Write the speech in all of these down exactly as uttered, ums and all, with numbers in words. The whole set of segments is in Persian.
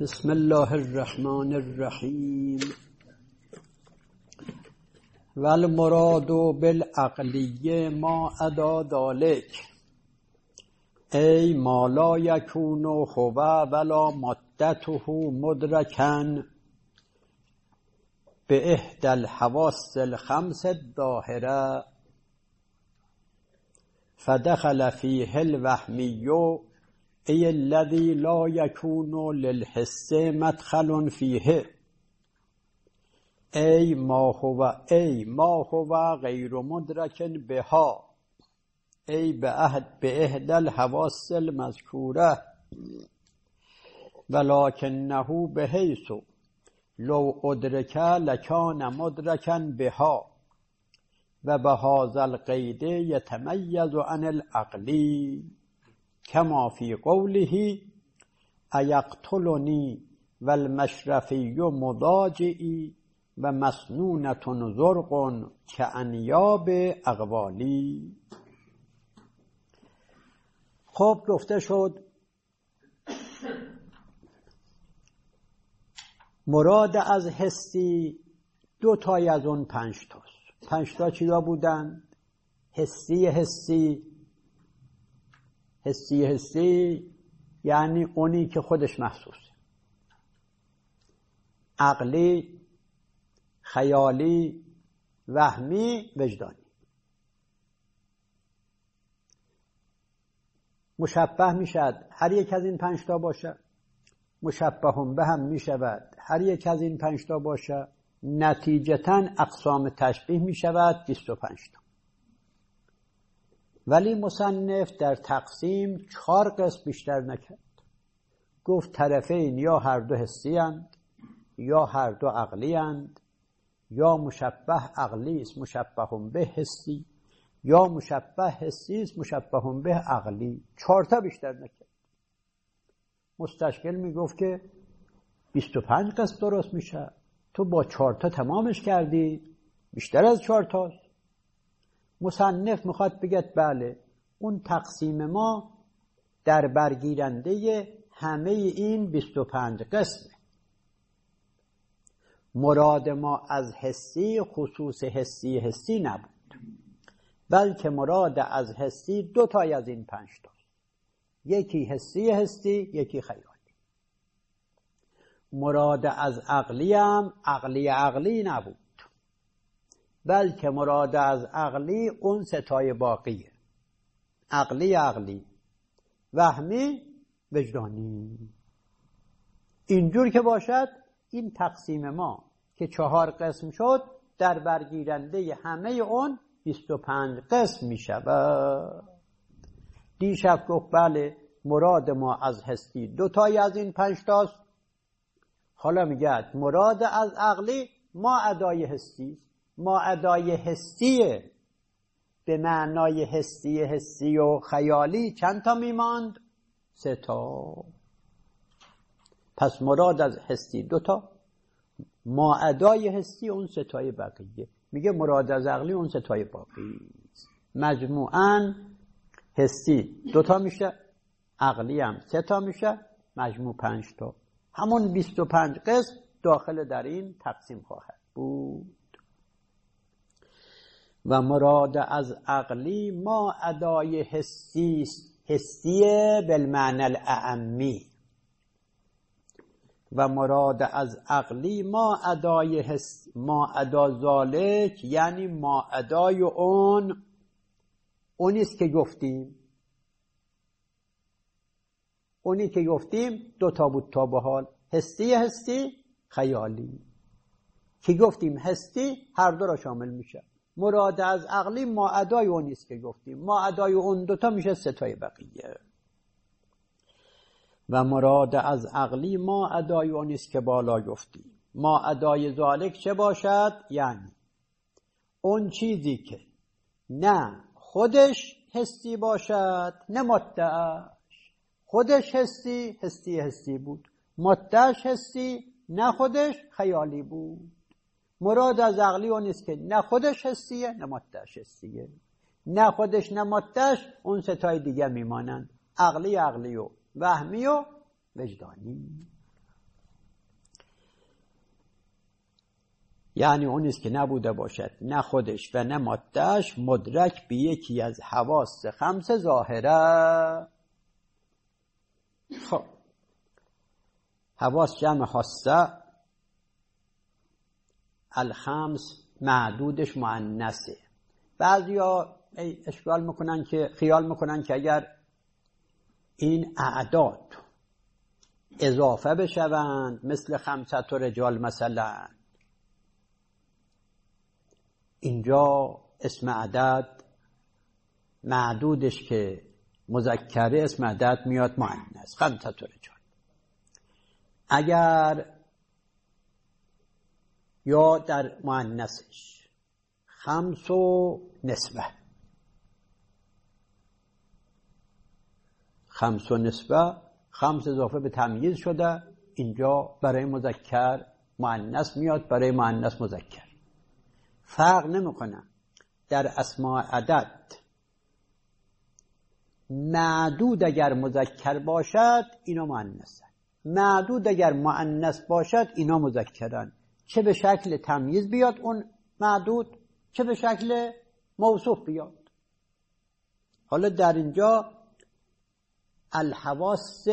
بسم الله الرحمن الرحیم. والمراد بالعقلیه ما عدا ذلک ای ما لا یکون هو ولا مدته مدرکا به احدى الحواس الخمس الظاهره فدخل فیه الوهمی ای الذی لا یکون للحس مدخل فیه ای ما هو ای ما هو غیر مدرک بها ای به عهد به احدى الحواس المذکوره ولکنه بحیث لو ادرک لکان مدرکا بها و بهذا القید یتمیز عن العقلی کما فی قوله ایقتلنی والمشرفی مضاجعی و مسنونة زرق کانیاب اقوالی. خب گفته شد مراد از حسی دو تای از اون پنج تاست. پنج تا چیا بودن؟ حسی حسی حسی حسی یعنی اونی که خودش محسوسه، عقلی، خیالی، وهمی، وجدانی. مشبه میشد هر یک از این پنج تا باشه، مشبه به هم میشود هر یک از این پنج تا باشه، نتیجتاً اقسام تشبیه میشود بیست و پنج تا. ولی مصنف در تقسیم چهار قسم بیشتر نکرد. گفت طرفین یا هر دو حسی اند، یا هر دو عقلی اند، یا مشبه عقلی است مشبه به حسی، یا مشبه حسی است مشبه به عقلی. چهار تا بیشتر نکرد. مستشکل میگفت که بیست و پنج قسم درست میشه، تو با چهار تا تمامش کردی، بیشتر از چهار تاست. مصنف میخواد بگه بله اون تقسیم ما در برگیرنده همه این بیست و پنج قسمه. مراد ما از حسی خصوص حسی حسی نبود، بلکه مراد از حسی دو تای از این پنج تا، یکی حسی حسی، یکی خیالی. مراد از عقلی هم عقلی عقلی نبود، بلکه مراد از عقلی اون ستای باقیه، عقلی عقلی، وهمی، وجدانی. اینجور که باشد این تقسیم ما که چهار قسم شد در برگیرنده همه اون بیست و پنج قسم می شود. دیشب گفت بله مراد ما از حسی دو تایی از این پنج تاست. حالا میگه مراد از عقلی ما ادای حسی، ما ادای حسیه به معنای حسی حسی و خیالی چند تا میماند؟ سه تا. پس مراد از حسی دو تا، ما ادای حسی اون سه تای بقیه. میگه مراد از عقلی اون سه تای باقی. مجموعاً حسی دو تا میشه، عقلی هم سه تا میشه، مجموع پنج تا. همون بیست و پنج قسم داخل در این تقسیم خواهد بود. و مراد از عقلی ما ادای حسی حسیه بالمعنی الاعمی، و مراد از عقلی ما ادای حس ما ادا ذالک یعنی ما ادای اون اونیست که گفتیم اونی که گفتیم دو تا بود تا به حال، حسی حسی، خیالی. که گفتیم حسی هر دو را شامل میشه. مراد از عقلی ما ادای اونیست که گفتیم، ما ادای اون دو تا میشه سه تای بقیه. و مراد از عقلی ما ادای اونیست که بالا گفتیم. ما ادای ذالک چه باشد؟ یعنی اون چیزی که نه خودش حسی باشد نه مدعش. خودش حسی حسی حسی بود، مدعش حسی نه خودش خیالی بود. مراد از عقلی اون نیست که نه خودش حسیه نه مدعش حسیه. نه خودش نه مدعش اون ستای دیگه میمانند، عقلی عقلی و وهمی و وجدانی. یعنی اون است که نبوده باشد نه خودش و نه مادهش مدرک به یکی از حواس خمس ظاهره. خب حواس جمع حاسه، الخمس معدودش مؤنثه. بعضیا اشکال میکنن که خیال میکنن که اگر این اعداد اضافه بشوند مثل خمسة رجال مثلا، اینجا اسم عدد معدودش که مذکره اسم عدد میاد مؤنث خمسة رجال. اگر یا در مؤنثش خمس و نسبه، خمس و نسبه، خمس اضافه به تمییز شده، اینجا برای مذکر مؤنث میاد، برای مؤنث مذکر. فرق نمیکنه در اسماء عدد معدود اگر مذکر باشد اینا مؤنثن، معدود اگر مؤنث باشد اینا مذکرن، چه به شکل تمییز بیاد اون معدود چه به شکل موصوف بیاد. حالا در اینجا الحواس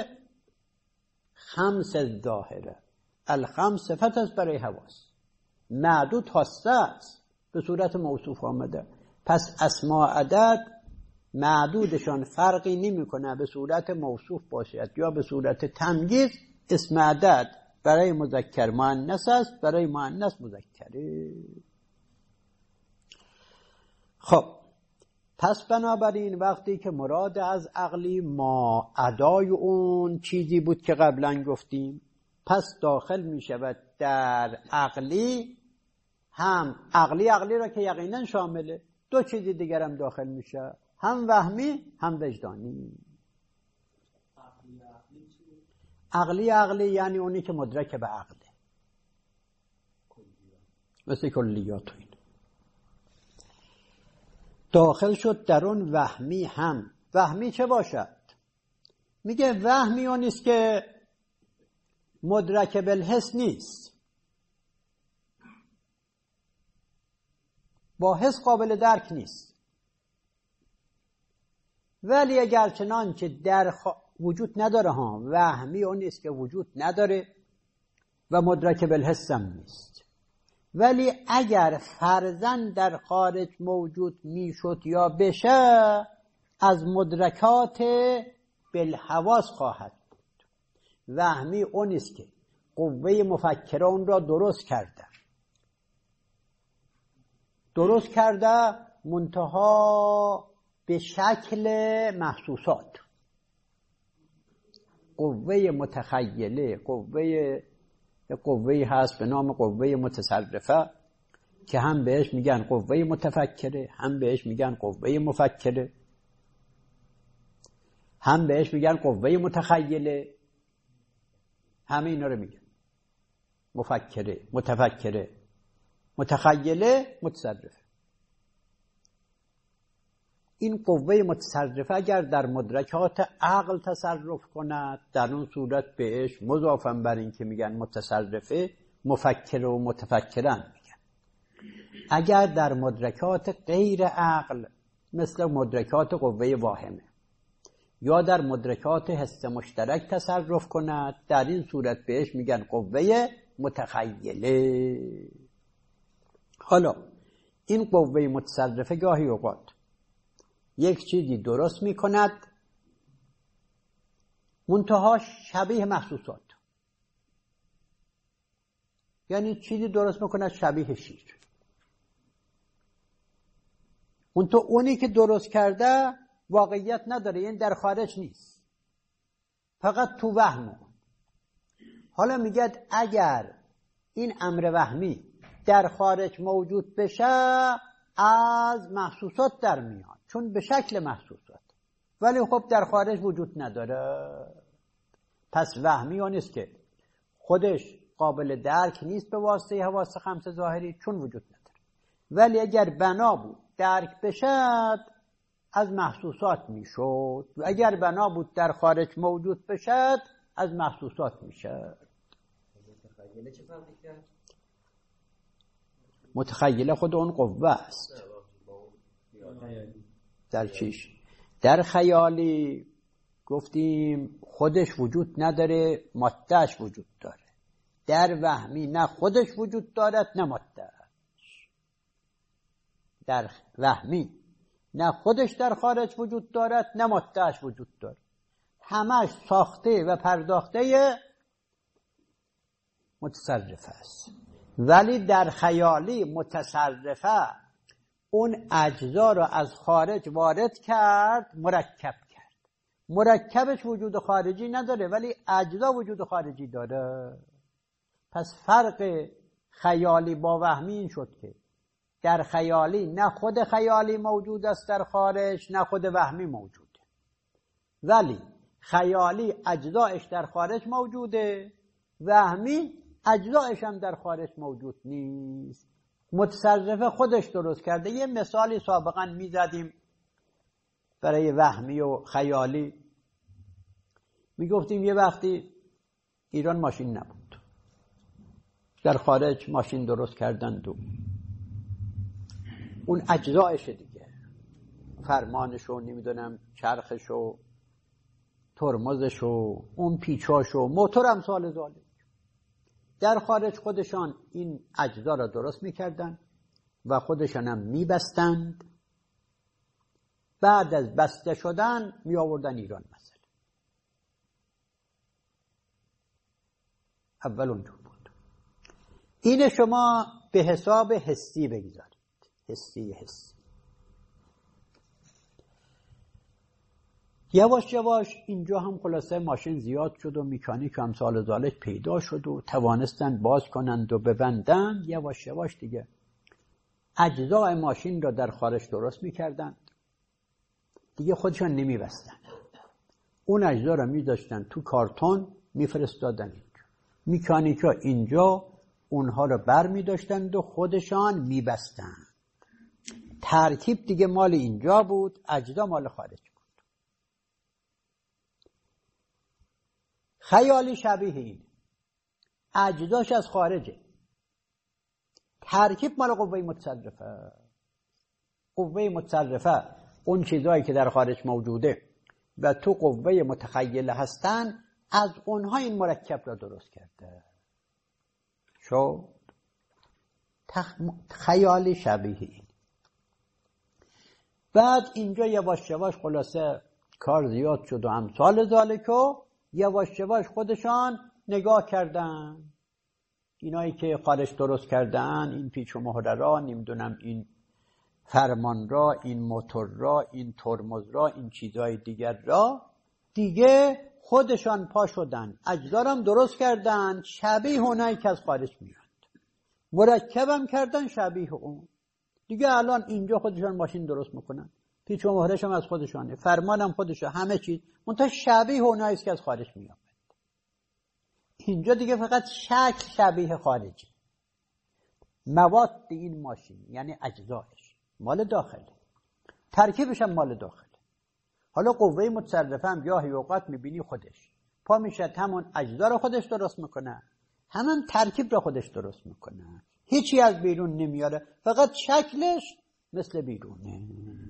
خمس ظاهره، الخمس صفت است برای حواس، معدود حاسه است به صورت موصوف آمده. پس اسماء عدد معدودشان فرقی نمیکنه به صورت موصوف باشد یا به صورت تمییز، اسم عدد برای مذکر مؤنث است، برای مؤنث مذکره. خب پس بنابراین وقتی که مراد از عقلی ما ادای اون چیزی بود که قبلا گفتیم، پس داخل می شود در عقلی، هم عقلی عقلی را که یقینا شامله، دو چیزی دیگر هم داخل میشه، هم وهمی هم وجدانی. عقلی عقلی یعنی اونی که مدرک به عقله، مثل کلیات و این داخل شد در اون. وهمی هم وهمی چه باشد؟ میگه وهمی اون نیست که مدرک بالحس نیست، با حس قابل درک نیست، ولی اگر چنانچه در خ... وجود نداره ها، وهمی اون نیست که وجود نداره و مدرک بالحس هم نیست، ولی اگر فرضاً در خارج موجود میشد یا بشه از مدرکات بالحواس خواهد بود. وهمی اون نیست که قوه مفکره اون را درست کرده درست کرده منتها به شکل محسوسات. قوه متخیله، قوه قوه هست به نام قوه متصرفه که هم بهش میگن قوه متفکره، هم بهش میگن قوه مفکره، هم بهش میگن قوه متخیله، همه اینا رو میگن مفکره، متفکره، متخیله، متصرفه. این قوه متصرفه اگر در مدرکات عقل تصرف کند، در اون صورت بهش مضافاً بر این که میگن متصرفه، مفکر و متفکرن میگن. اگر در مدرکات غیر عقل مثل مدرکات قوه واهمه یا در مدرکات حس مشترک تصرف کند، در این صورت بهش میگن قوه متخیله. حالا این قوه متصرفه گاهی اوقات یک چیزی درست می کند منتها شبیه محسوسات، یعنی چیزی درست می کند شبیه شیر، منتها اونی که درست کرده واقعیت نداره، یعنی در خارج نیست، فقط تو وهم. حالا میگه اگر این امر وهمی در خارج موجود بشه از محسوسات در میاد، چون به شکل محسوسات، ولی خب در خارج وجود نداره. پس وهمی اون نیست که خودش قابل درک نیست به واسطه حواس خمس ظاهری چون وجود نداره، ولی اگر بنا بود درک بشد از محسوسات میشد، و اگر بنا بود در خارج موجود بشد از محسوسات میشد. متخیله چه فرقی کرد؟ متخیله خود اون قوه است. در چیش؟ در خیالی گفتیم خودش وجود نداره، مادهش وجود داره. در وهمی نه خودش وجود دارد نه مادهش. در وهمی نه خودش در خارج وجود دارد نه مادهش وجود دارد، همش ساخته و پرداخته متصرفه است. ولی در خیالی متصرفه اون اجزا رو از خارج وارد کرد، مرکب کرد. مرکبش وجود خارجی نداره ولی اجزا وجود خارجی داره. پس فرق خیالی با وهمی این شد که در خیالی نه خود خیالی موجود است در خارج نه خود وهمی موجوده، ولی خیالی اجزایش در خارج موجوده، وهمی اجزایش هم در خارج موجود نیست. متصرفه خودش درست کرده. یه مثالی سابقا میزدیم برای وهمی و خیالی، میگفتیم یه وقتی ایران ماشین نبود، در خارج ماشین درست کردند و اون اجزایشه دیگه، فرمانشو، نمیدونم چرخشو، ترمزشو، اون پیچاشو، موتور هم سال زاله. در خارج خودشان این اجزا را درست میکردن و خودشان هم میبستند. بعد از بسته شدن می آوردن ایران مثلا. اول اونجور بود. این شما به حساب حسی بگذارید. حسی حسی. یواش یواش اینجا هم خلاصه ماشین زیاد شد و مکانیک هم سال زالش پیدا شد و توانستن باز کنند و ببندند. یواش یواش دیگه اجزای ماشین را در خارج درست میکردند، دیگه خودشان نمیبستن. اون اجزا را میذاشتن تو کارتون میفرستادن اینجا. مکانیکا اینجا اونها را بر میداشتند و خودشان میبستن. ترکیب دیگه مال اینجا بود، اجزا مال خارج بود. خیالی شبیه این، اجزاش از خارجه، ترکیب مال قوه متصرفه. قوه متصرفه اون چیزایی که در خارج موجوده و تو قوه متخیله هستن، از اونها این مرکب را درست کرده. شو تخ... خیالی شبیه این. بعد اینجا یواش یواش خلاصه کار زیاد شد و امثال ذالکو یواش یواش خودشان نگاه کردن. اینایی که خارج درست کردن، این پیچ و مهره را، نمیدونم این فرمان را، این موتور را، این ترمز را، این چیزهای دیگر را، دیگه خودشان پا شدن اجزارم درست کردن شبیه اونایی که از خارج میاد، مرکبم کردن شبیه اون. دیگه الان اینجا خودشان ماشین درست میکنن، پیچ و مهرش هم از خودشانه، فرمانم خودشه، همه چیز منتها شبیه اونایی که از خارج میاد. اینجا دیگه فقط شکل شبیه خارجی. مواد این ماشین یعنی اجزایش مال داخله، ترکیبش هم مال داخله. حالا قوه متصرفه هم گاهی اوقات میبینی خودش پا میشه همون اجزا رو خودش درست میکنه، همون ترکیب رو خودش درست میکنه، هیچی از بیرون نمیاره، فقط شکلش مثل بیرونه.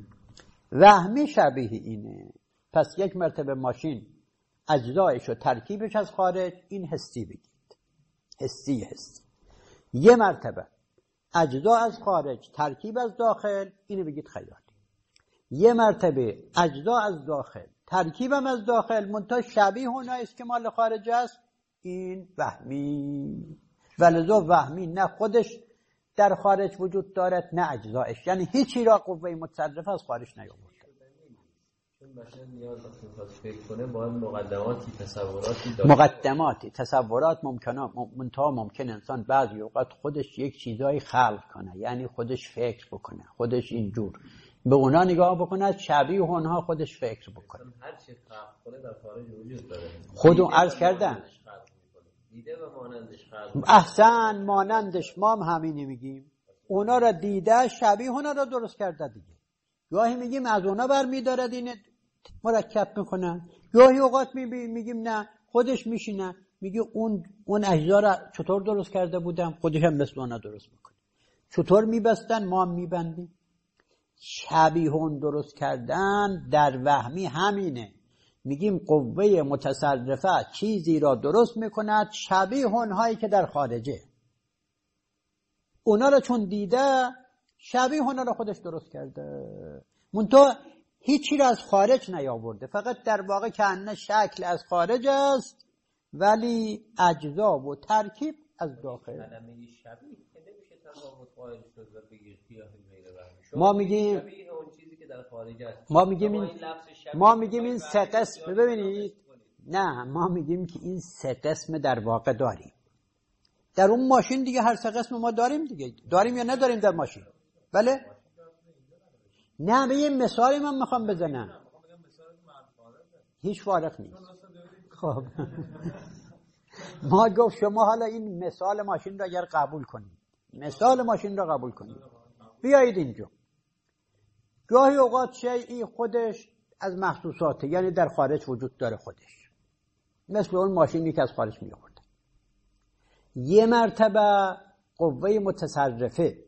وهمی شبیه اینه. پس یک مرتبه ماشین اجزایش و ترکیبش از خارج، این حسی بگید، حسی حسی. یه مرتبه اجزا از خارج، ترکیب از داخل، اینو بگید خیالی. یه مرتبه اجزا از داخل، ترکیبم از داخل، منتها شبیه اوناییست که مال خارج است، این وهمی. ولذا وهمی نه خودش در خارج وجود دارد نه اجزایش، یعنی هیچی را قوه متصرفه از خارج نیاورد. چون بشر نیاز وقتی فکر کنه باید مقدماتی، تصوراتی داشته. مقدماتی، تصورات ممکنه، منتها ممکن انسان بعضی اوقات خودش یک چیزایی خلق کنه، یعنی خودش فکر بکنه، خودش اینجور به اونا نگاه بکنه، شبیه اونها خودش فکر بکنه. هر چی خلق کنه در خارج وجود داره. خودم عرض کردم دیده و مانندش خلق. احسن، مانندش ما هم همینی میگیم. اونا را دیده شبیه اونا را درست کرده دیگه. گاهی میگیم از اونا برمی‌دارد این مرکب میکنن، گاهی اوقات میگیم نه خودش میشینه میگه اون اون اجزا را چطور درست کرده بودم، خودش هم مثل اونا درست میکنه. چطور میبستن؟ ما میبندیم. شبیه اون درست کردن در وهمی همینه. میگیم قوه متصرفه چیزی را درست میکند شبیه اونهایی که در خارجه. اونا رو چون دیده شبیه اونا رو خودش درست کرده، منتها هیچی را از خارج نیاورده، فقط در واقع که انه شکل از خارج است ولی اجزا و ترکیب از داخل. ما میگیم ما میگیم این ما میگیم این سه قسم. ببینید نه، ما میگیم که این سه قسم در واقع داریم در اون ماشین دیگه. هر سه قسم ما داریم دیگه. داریم یا نداریم در ماشین؟ بله. نه به یه مثالی من میخوام بزنم، هیچ فارق نیست. خب ما گفت شما حالا این مثال ماشین را اگر قبول کنید، مثال ماشین را قبول کنید، بیایید اینجا. گاهی اوقات شیئی خودش از محسوساته، یعنی در خارج وجود داره خودش، مثل اون ماشینی که از خارج می آورد. یه مرتبه قوه متصرفه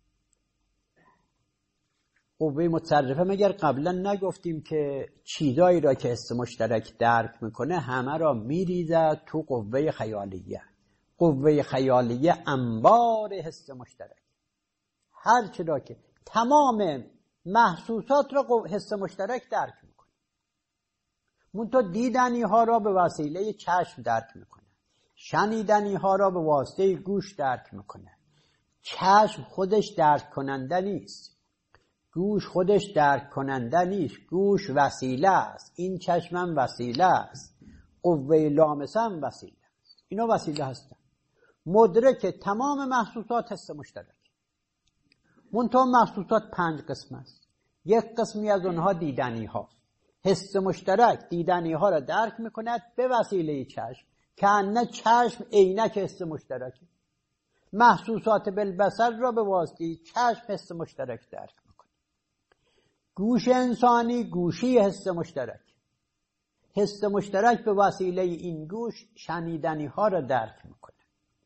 قوه متصرفه مگر قبلا نگفتیم که چیزایی را که حس مشترک درک میکنه همه را میریزه تو قوه خیالیه. قوه خیالیه انبار حس مشترک، هر چی را که تمام محسوسات را حس مشترک درک میکنه. منتها دیدنی ها را به وسیله چشم درک میکنه، شنیدنی ها را به واسطه گوش درک میکنه. چشم خودش درک کننده نیست، گوش خودش درک کننده نیست، گوش وسیله است، این چشمم وسیله است، قوه لامسه هم وسیله است. اینا وسیله هستن. مدرک تمام محسوسات حس مشترک. منتها محسوسات پنج قسم است. یک قسمی از اونها دیدنی ها. حس مشترک دیدنی ها را درک میکند به وسیله چشم، که انه چشم عینک حس مشترکه. محسوسات بالبصر را به واسطه چشم حس مشترک درک میکنه. گوش انسانی گوشی حس مشترک. حس مشترک به وسیله این گوش شنیدنی ها را درک میکنه.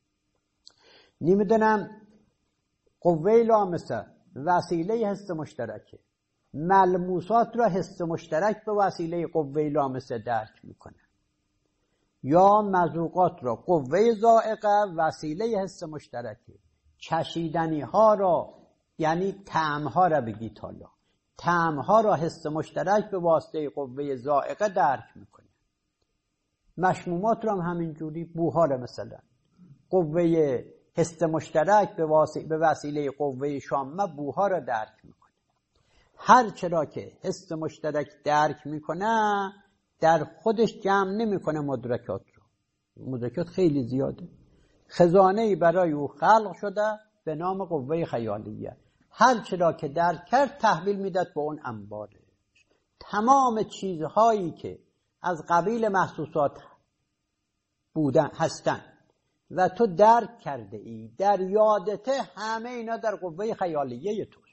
نمیدونم قوه لامسه وسیله حس مشترکه، ملموسات را حس مشترک به وسیله قوه لامسه درک میکنه. یا مذوقات را قوه ذائقه وسیله حس مشترکه. چشیدنی ها را یعنی طعم ها را بگید، حالا طعم ها را حس مشترک به واسطه قوه ذائقه درک میکنه. مشمومات را هم همینجوری، بوها را مثلا قوه حس مشترک به واسطه به وسیله قوه شامه بوها را درک میکنه. هر چرا که حس مشترک درک میکنه در خودش جمع نمیکنه مدرکات رو. مدرکات خیلی زیاده، خزانه‌ای برای او خلق شده به نام قوه خیالیه. هر چرا که درک کرد تحویل میداد به اون انباره. تمام چیزهایی که از قبیل محسوسات بودن هستن و تو درک کرده ای در یادته، همه اینا در قوه خیالیه توست.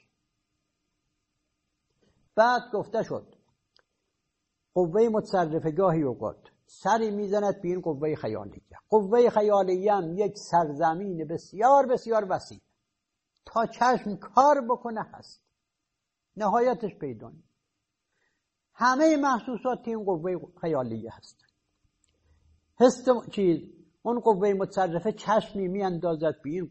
بعد گفته شد قوه متصرفه گاهی اوقات سری میزند به این قوه خیالیه. قوه خیالیه هم یک سرزمین بسیار بسیار وسیع، تا چشم کار بکنه هست، نهایتش پیدا نیست. همه محسوسات این قوه خیالیه هست. حس چیز اون قوه متصرفه چشمی میاندازد به این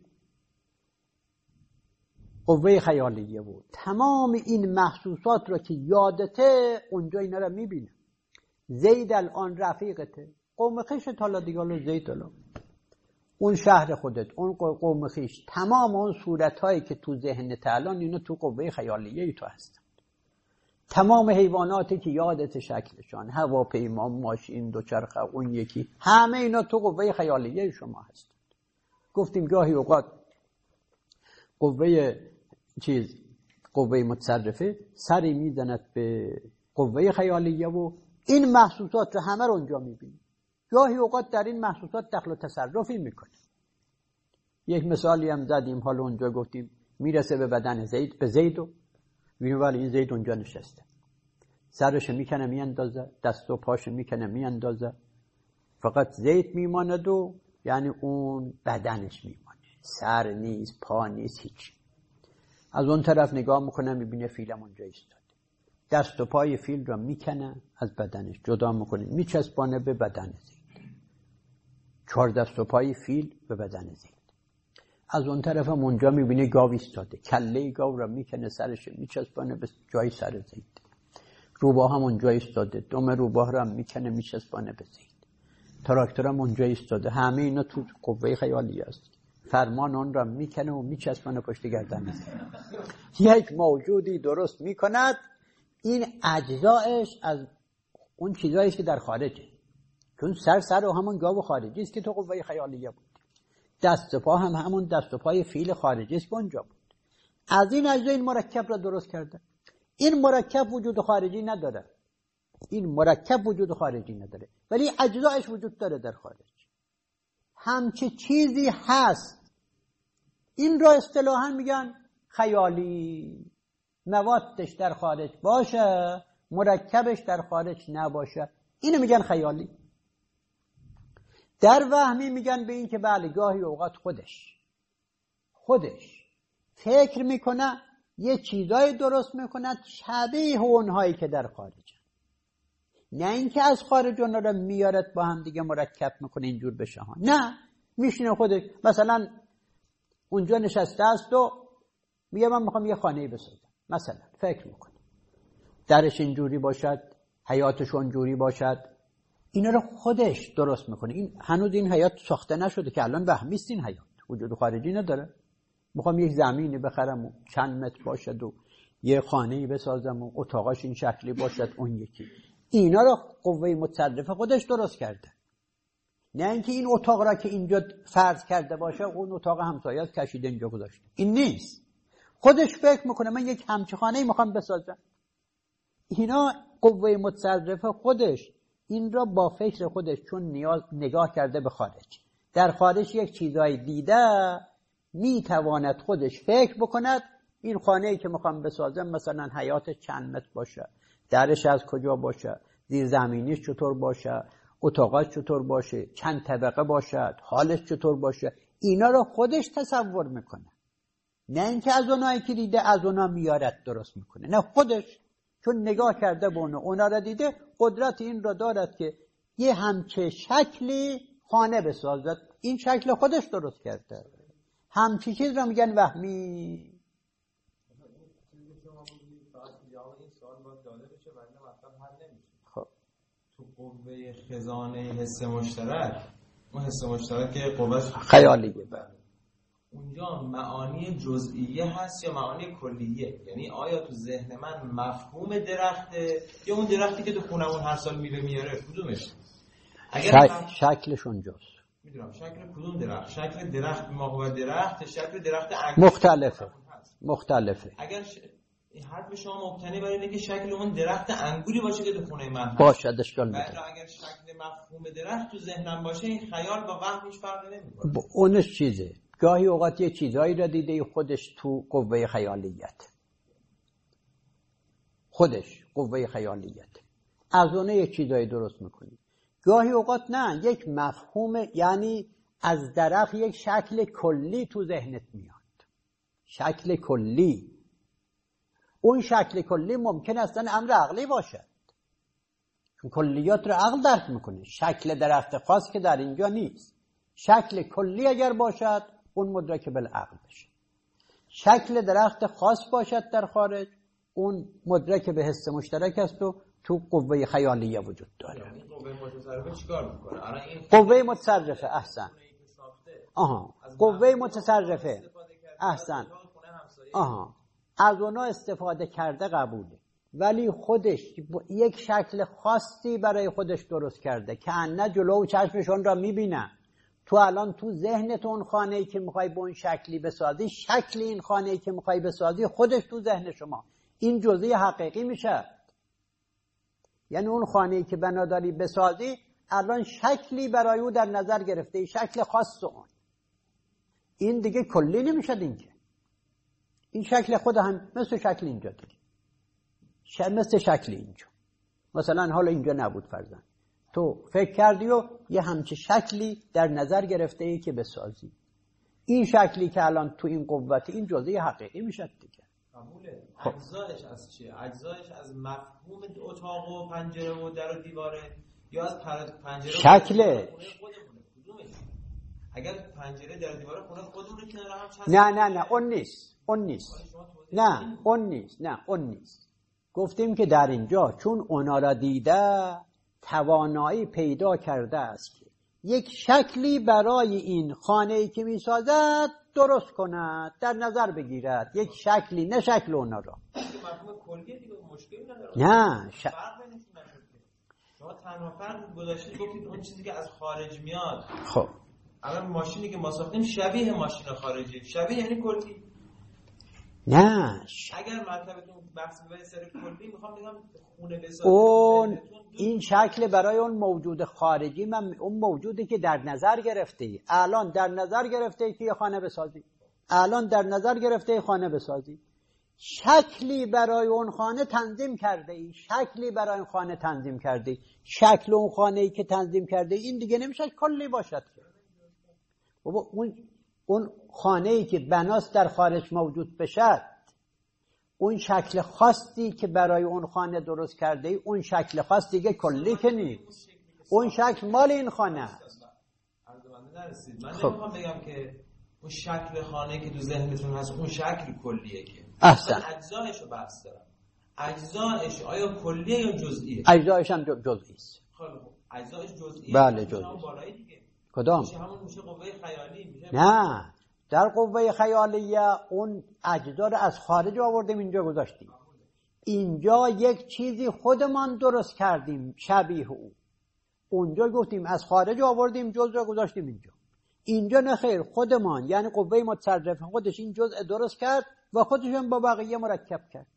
قوه خیالیه بود. تمام این محسوسات را که یادته اونجا اینا را میبینه. زید الان رفیقته، قوم خیشت، حالا دیگه حالا زید حالا اون شهر خودت، اون قوم خیش، تمام اون صورتهایی که تو ذهنت الان اینا تو قوه خیالیه تو هستن. تمام حیواناتی که یادت شکلشان، هواپیما، ماشین، دوچرخه، اون یکی، همه اینا تو قوه خیالیه شما هستن. گفتیم گاهی اوقات قوه چیز قوه متصرفه سری میزند به قوه خیالیه و این محسوسات رو همه رو اونجا میبینی. گاهی اوقات در این محسوسات دخل و تصرفی میکنه. یک مثالی هم زدیم، حالا اونجا گفتیم میرسه به بدن زید، به زید و میبینی ولی این زید اونجا نشسته، سرش میکنه میاندازه، دست و پاش میکنه میاندازه، فقط زید میماند و یعنی اون بدنش میمانه، سر نیست، پا نیست، هیچ. از اون طرف نگاه میکنه میبینه فیلم اونجا ایستاده، دست و پای فیل را میکنه از بدنش جدا میکنه میچسبانه به بدن زید، چهار دست و پای فیل به بدن زید. از اون طرف هم اونجا میبینه گاو ایستاده، کله گاو را میکنه سرش میچسبانه به جای سر زید. روباه هم اونجا ایستاده، دم روباه را میکنه میچسبانه به زید. تراکتور هم اونجا ایستاده. همه اینا تو قوه خیالی است. فرمان اون را میکنه و میچسبانه پشت گردن زید. یک موجودی درست میکند، این اجزایش از اون چیزایی که در خارجه، چون سر سر و همون گاو خارجی است که تو قوه خیالیه بود، دست و پا هم همون دست و پای فیل خارجی است که اونجا بود. از این اجزا این مرکب را درست کرده. این مرکب وجود خارجی نداره، این مرکب وجود خارجی نداره، ولی اجزایش وجود داره در خارج. همچه چیزی هست، این را اصطلاحاً میگن خیالی. موادش در خارج باشه، مرکبش در خارج نباشه، اینو میگن خیالی. در وهمی میگن به این که بله گاهی اوقات خودش خودش فکر میکنه یه چیزایی درست میکنه شبیه اونهایی که در خارج، نه اینکه از خارج اونها رو میارد با هم دیگه مرکب میکنه اینجور بشه ها، نه، میشینه خودش مثلا اونجا نشسته است و میگه من میخوام یه خانه‌ای بسازم، مثلا فکر میکنه درش اینجوری باشد، حیاتش اونجوری باشد، اینا رو خودش درست میکنه. این هنوز این حیات ساخته نشده که الان وهمی است، این حیات وجود خارجی نداره. میخوام یک زمینی بخرم و چند متر باشد و یه خانه‌ای بسازم و اتاقاش این شکلی باشد اون یکی، اینا رو قوه متصرفه خودش درست کرده، نه اینکه این اتاق را که اینجا فرض کرده باشه اون اتاق همسایه‌اش کشیده اینجا گذاشته. این نیست، خودش فکر میکنه من یک همچین خانه‌ای میخوام بسازم. اینا قوه متصرفه خودش این را با فکر خودش چون نیاز نگاه کرده به خارج، در خارج یک چیزایی دیده، میتواند خودش فکر بکند این خانه‌ای که میخوام بسازم مثلا حیات چند متر باشه، درش از کجا باشه، زیر زمینیش چطور باشه، اتاقاش چطور باشه، چند طبقه باشد، حالش چطور باشه، اینا رو خودش تصور میکنه، نه اینکه از اونایی که دیده از اونا میارد درست میکنه، نه، خودش چون نگاه کرده به اونا اونا را دیده قدرت این را دارد که یه همچه شکلی خانه بسازد، این شکل خودش درست کرده. همچی چیز را میگن وهمی. خب تو قوه خزانه حس مشترک، اون حس مشترک که قوهش خیالیه، اونجا معانی جزئیه هست یا معانی کلیه؟ یعنی آیا تو ذهن من مفهوم درخته یا اون درختی که تو خونمون هر سال میره میاره کدومش؟ اگر شک... هم... شکلش اونجاست. میدونم شکل کدوم درخت؟ شکل درخت ما و درخت، شکل درخت انگور مختلفه مختلفه. اگر ش... این حرف شما مبتنی بر اینه که شکل اون درخت انگوری باشه که تو خونه من هست باشه، اشکال نداره. بعد اگر شکل مفهوم درخت تو ذهنم باشه این خیال با وهم هیچ فرقی نمیکنه. ب... اونش چیزه، گاهی اوقات یه چیزایی را دیده خودش تو قوه خیالیت، خودش قوه خیالیت از اونه یک چیزایی درست میکنی. گاهی اوقات نه، یک مفهوم، یعنی از طرف یک شکل کلی تو ذهنت میاد، شکل کلی. اون شکل کلی ممکن است امر عقلی باشد، چون کلیات رو عقل درک میکنه. شکل درخت خاص که در اینجا نیست، شکل کلی اگر باشد اون مدرک بالعقل بشه. شکل درخت خاص باشد در خارج اون مدرک به حس مشترک است و تو قوه خیالیه وجود داره. قوه متصرفه چیکار میکنه؟ قوه متصرفه احسن آها قوه متصرفه احسن آها از اونا استفاده کرده قبوله، ولی خودش یک شکل خاصی برای خودش درست کرده که نه جلو چشمشون را میبینه. تو الان تو ذهنت اون خانه‌ای که میخوای به اون شکلی بسازی، شکل این خانه‌ای که میخوای بسازی خودش تو ذهن شما، این جزئی حقیقی میشه. یعنی اون خانه‌ای که بنا داری بسازی الان شکلی برای او در نظر گرفته، شکل خاص اون، این دیگه کلی نمیشه. این که این شکل خود هم مثل شکل اینجا دیگه، ش... مثل شکل اینجا مثلا حالا اینجا نبود فرضاً تو فکر کردی و یه همچه شکلی در نظر گرفته ای که بسازی، این شکلی که الان تو این قوت این جزئی حقیقی میشه دیگه. قبوله. اجزایش از چیه؟ اجزایش از مفهوم اتاق و پنجره و در و دیواره یا از پنجره شکله؟ اگر پنجره در دیواره خونه خودمون رو کنار هم چسب، نه نه نه اون نیست، اون نیست، نه اون نیست، نه اون نیست. گفتیم که در اینجا چون اونا را دیده توانایی پیدا کرده است که یک شکلی برای این خانه‌ای که میسازد درست کند، در نظر بگیرد یک شکلی، نه شکل اونا را. مفهوم کلیه دیگه مشکلی نداره. نه ش... شما تنها فرق گذاشتید گفتید اون چیزی که از خارج میاد. خب الان ماشینی که ما ساختیم شبیه ماشین خارجی، شبیه یعنی کلی. نه ش... اگر مطلبتون بحث ببرید سر کلی، میخوام بگم خونه بسازید اون این شکل برای اون موجود خارجی، من اون موجودی که در نظر گرفته ای الان در نظر گرفته ای که یه خانه بسازی، الان در نظر گرفته ای خانه بسازی، شکلی برای اون خانه تنظیم کرده ای، شکلی برای اون خانه تنظیم کرده ای، شکل اون خانه ای که تنظیم کرده ای این دیگه نمیشه کلی باشد. بابا اون اون خانه ای که بناست در خارج موجود بشد، اون شکل خاصی که برای اون خانه درست کرده ای اون شکل خاص دیگه کلی که نیست، اون شکل مال این خانه است. من نمیخوام بگم که اون شکل خانه که تو ذهنتون هست اون شکل کلیه، که احسن اجزایش رو بحث دارم. اجزایش آیا کلیه یا جزئیه؟ اجزایش هم جزئی است. خیلی خوب، اجزایش جزئیه. بله جزئی. کدام؟ میشه همون میشه قوه خیالی میشه. نه در قوه خیالیه اون اجزا رو از خارج آوردیم اینجا گذاشتیم. اینجا یک چیزی خودمان درست کردیم شبیه او. اونجا گفتیم از خارج آوردیم جزء رو گذاشتیم اینجا. اینجا نه خیر، خودمان یعنی قوه متصرفه خودش این جزء درست کرد و خودشون با بقیه مرکب کرد.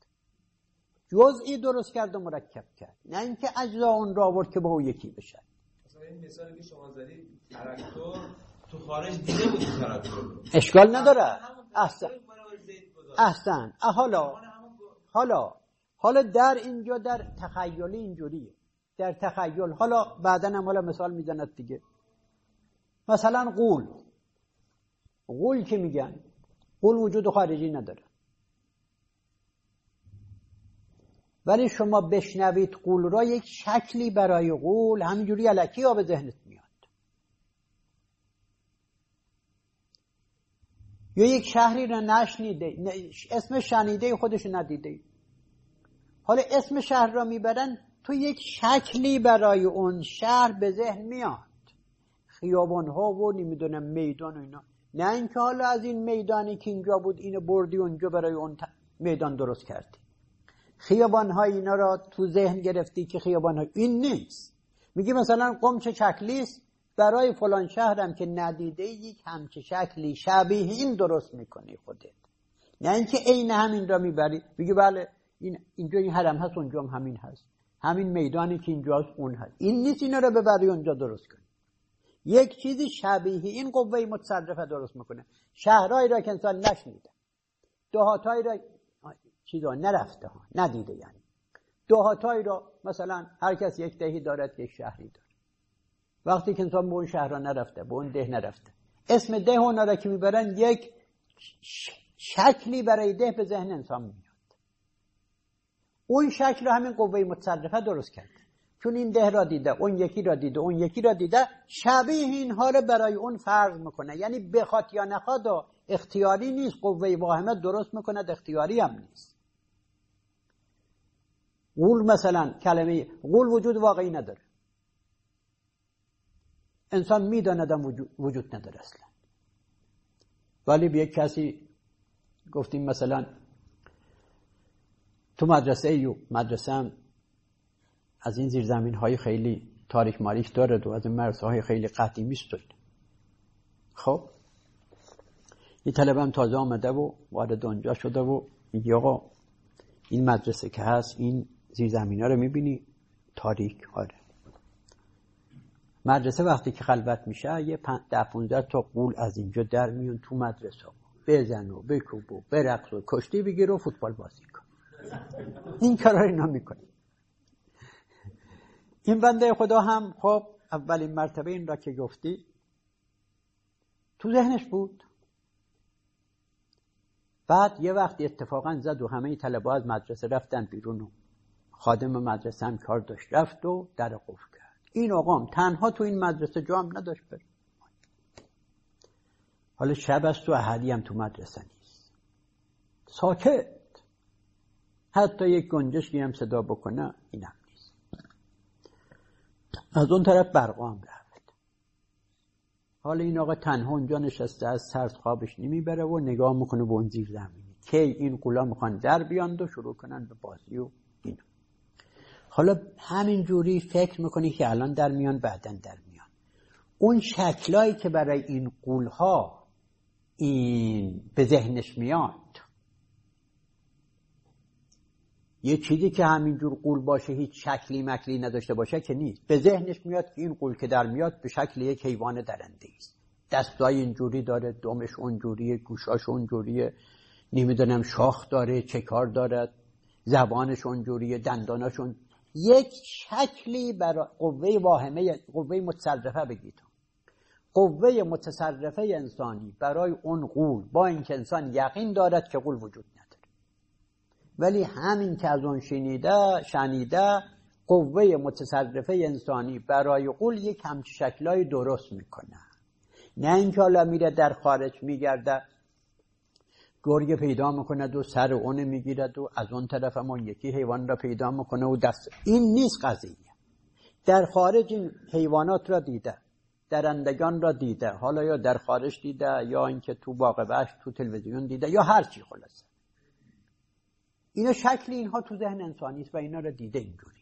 جزئی درست کرد و مرکب کرد، نه اینکه اجزا اون را آورد که با او یکی بشه. مثلا این مثالی که شما زدید تراکتور تو خارج دیده بود تراکتور، اشکال نداره. احسن احسن حالا حالا حالا در اینجا در تخیلی اینجوریه، در تخیل حالا بعدن هم حالا مثال میزند دیگه. مثلا غول غول که میگن غول وجود خارجی نداره، ولی شما بشنوید غول را یک شکلی برای غول همینجوری الکی ها به ذهنت میاد، یا یک شهری را نشنیده اسم شنیده خودش ندیده، حالا اسم شهر را میبرن تو یک شکلی برای اون شهر به ذهن میاد، خیابان ها و نمیدونم میدان و اینا، نه اینکه حالا از این میدانی که اینجا بود اینو بردی اونجا برای اون میدان درست کردی. خیابان ها اینا را تو ذهن گرفتی که خیابان ها این نیست. میگی مثلا قم چه شکلی است برای فلان شهرم که ندیده یک همچه شکلی شبیه این درست میکنی خودت، نه اینکه عین همین را میبری بگی بله این اینجا این حرم هست اونجا هم همین هست، همین میدانی که اینجا هست اون هست، این نیست اینا را ببری اونجا درست کنی. یک چیزی شبیه این قوه متصرفه درست میکنه. شهرهایی را که انسان نشنیده، دهاتایی را چیزا نرفته ها ندیده، یعنی دهاتایی را مثلا هر کس یک دهی دارد یک شهری داره، وقتی که انسان به اون شهر را نرفته به اون ده نرفته اسم ده اونا را که میبرن یک شکلی برای ده به ذهن انسان میاد، اون شکل رو همین قوه متصرفه درست کرده، چون این ده را دیده اون یکی را دیده اون یکی را دیده شبیه این حال برای اون فرض میکنه، یعنی بخواد یا نخواد و اختیاری نیست، قوه واهمه درست میکنه اختیاری هم نیست. غول مثلا کلمه غول وجود واقعی نداره، انسان میداندم وجود, وجود نداره اصلا، ولی به یک کسی گفتیم مثلا تو مدرسه ایو مدرسه هم از این زیرزمین های خیلی تاریک ماریک داره و از این مدرسه های خیلی قدیمی است. خب این طالب هم تازه آمده و وارد اونجا شده و میگه آقا این مدرسه که هست این زیرزمین ها رو میبینی تاریک؟ آره. مدرسه وقتی که خلوت میشه یه ده پونزده تا غول از اینجا در میون تو مدرسه بزن و بکوب و برقص و کشتی بگیر و فوتبال بازی کن. این کارا اینا میکنه. این بنده خدا هم خب اولین مرتبه این را که گفتی تو ذهنش بود، بعد یه وقتی اتفاقا زد و همه طلبه از مدرسه رفتن بیرون و خادم مدرسه هم کار داشت، رفت و در قفل کرد. این آقام تنها تو این مدرسه جا هم نداشت بره. حالا شب است و احدی هم تو مدرسه نیست، ساکت، حتی یک گنجشکی هم صدا بکنه این هم نیست. از اون طرف برقا هم رفت. حالا این آقا تنها اونجا نشسته، از سرد خوابش نمیبره و نگاه میکنه به اون زیر زمینی که این قولا میخوان در بیاند و شروع کنن به بازی و اینا. حالا همین جوری فکر میکنی که الان در میان بعدن در میان. اون شکلایی که برای این قولها این به ذهنش میاد، یه چیزی که همینجور قول باشه هیچ شکلی مکلی نداشته باشه که نیست. به ذهنش میاد که این قول که در میاد به شکل یک حیوان درنده است، دستای اینجوری داره، دمش اونجوریه، گوشاش اونجوریه، نمیدونم شاخ داره، چکار داره، زبانش اونجوریه، دنداناش اون، یک شکلی برای قوه واهمه، قوه متصرفه بگید، قوه متصرفه انسانی برای اون قول، با اینکه انسان یقین دارد که قول وجود نداره، ولی همین که از اون شنیده شنیده قوه متصرفه انسانی برای قول یک همچین شکلای درست میکنه. نه اینکه حالا میره در خارج میگرده گرگ پیدا میکنه و سر اون میگیرد و از اون طرف هم اون یکی حیوان را پیدا میکنه و دست، این نیست قضیه. در خارج این حیوانات را دیده، درندگان را دیده، حالا یا در خارج دیده یا اینکه تو باغ وحش تو تلویزیون دیده یا هر چی، خلاصه اینا شکل اینها تو ذهن انسانی است و اینا را دیده. اینجوری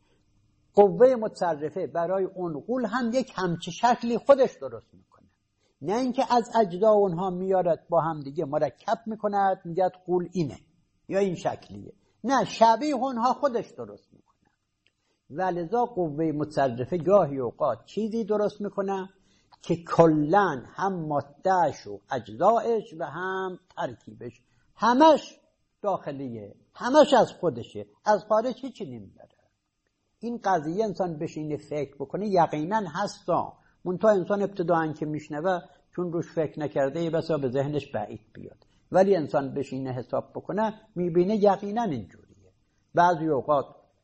قوه متصرفه برای اون قول هم یک همچه شکلی خودش درست میکنه، نه اینکه از اجزا اونها میارد با هم دیگه مرکب میکند میگه قول اینه یا این شکلیه، نه، شبیه اونها خودش درست میکنه. ولذا قوه متصرفه گاهی اوقات چیزی درست میکنه که کلن هم مادهش و اجزایش و هم ترکیبش همش داخلیه، همش از خودشه، از خارج هیچی نمیاره. این قضیه انسان بشینه فکر بکنه یقینا هستا، منتها انسان ابتداعا که میشنوه چون روش فکر نکرده یه بسا به ذهنش بعید بیاد، ولی انسان بشینه حساب بکنه میبینه یقینا اینجوریه. بعضی اوقات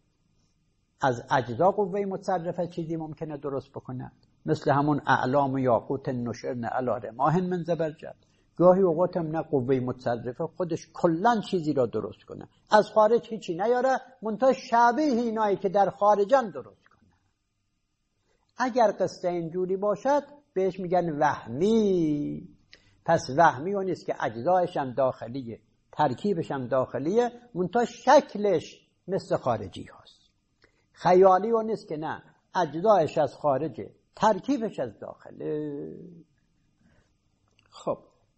از اجزا قوه متصرفه چیزی ممکنه درست بکنه، مثل همون اعلام و یاقوت نشرن علی رماح من زبرجد. گاهی اوقات هم نه قوه متصرفه خودش کلن چیزی را درست کنه، از خارج هیچی نیاره، منتها شبیه اینایی که در خارجن درست کنه. اگر قصه اینجوری باشد بهش میگن وهمی. پس وهمی اون نیست که اجزایش هم داخلیه، ترکیبش هم داخلیه، منتها شکلش مثل خارجی هست. خیالی اون نیست که نه، اجزایش از خارجه، ترکیبش از داخله. خب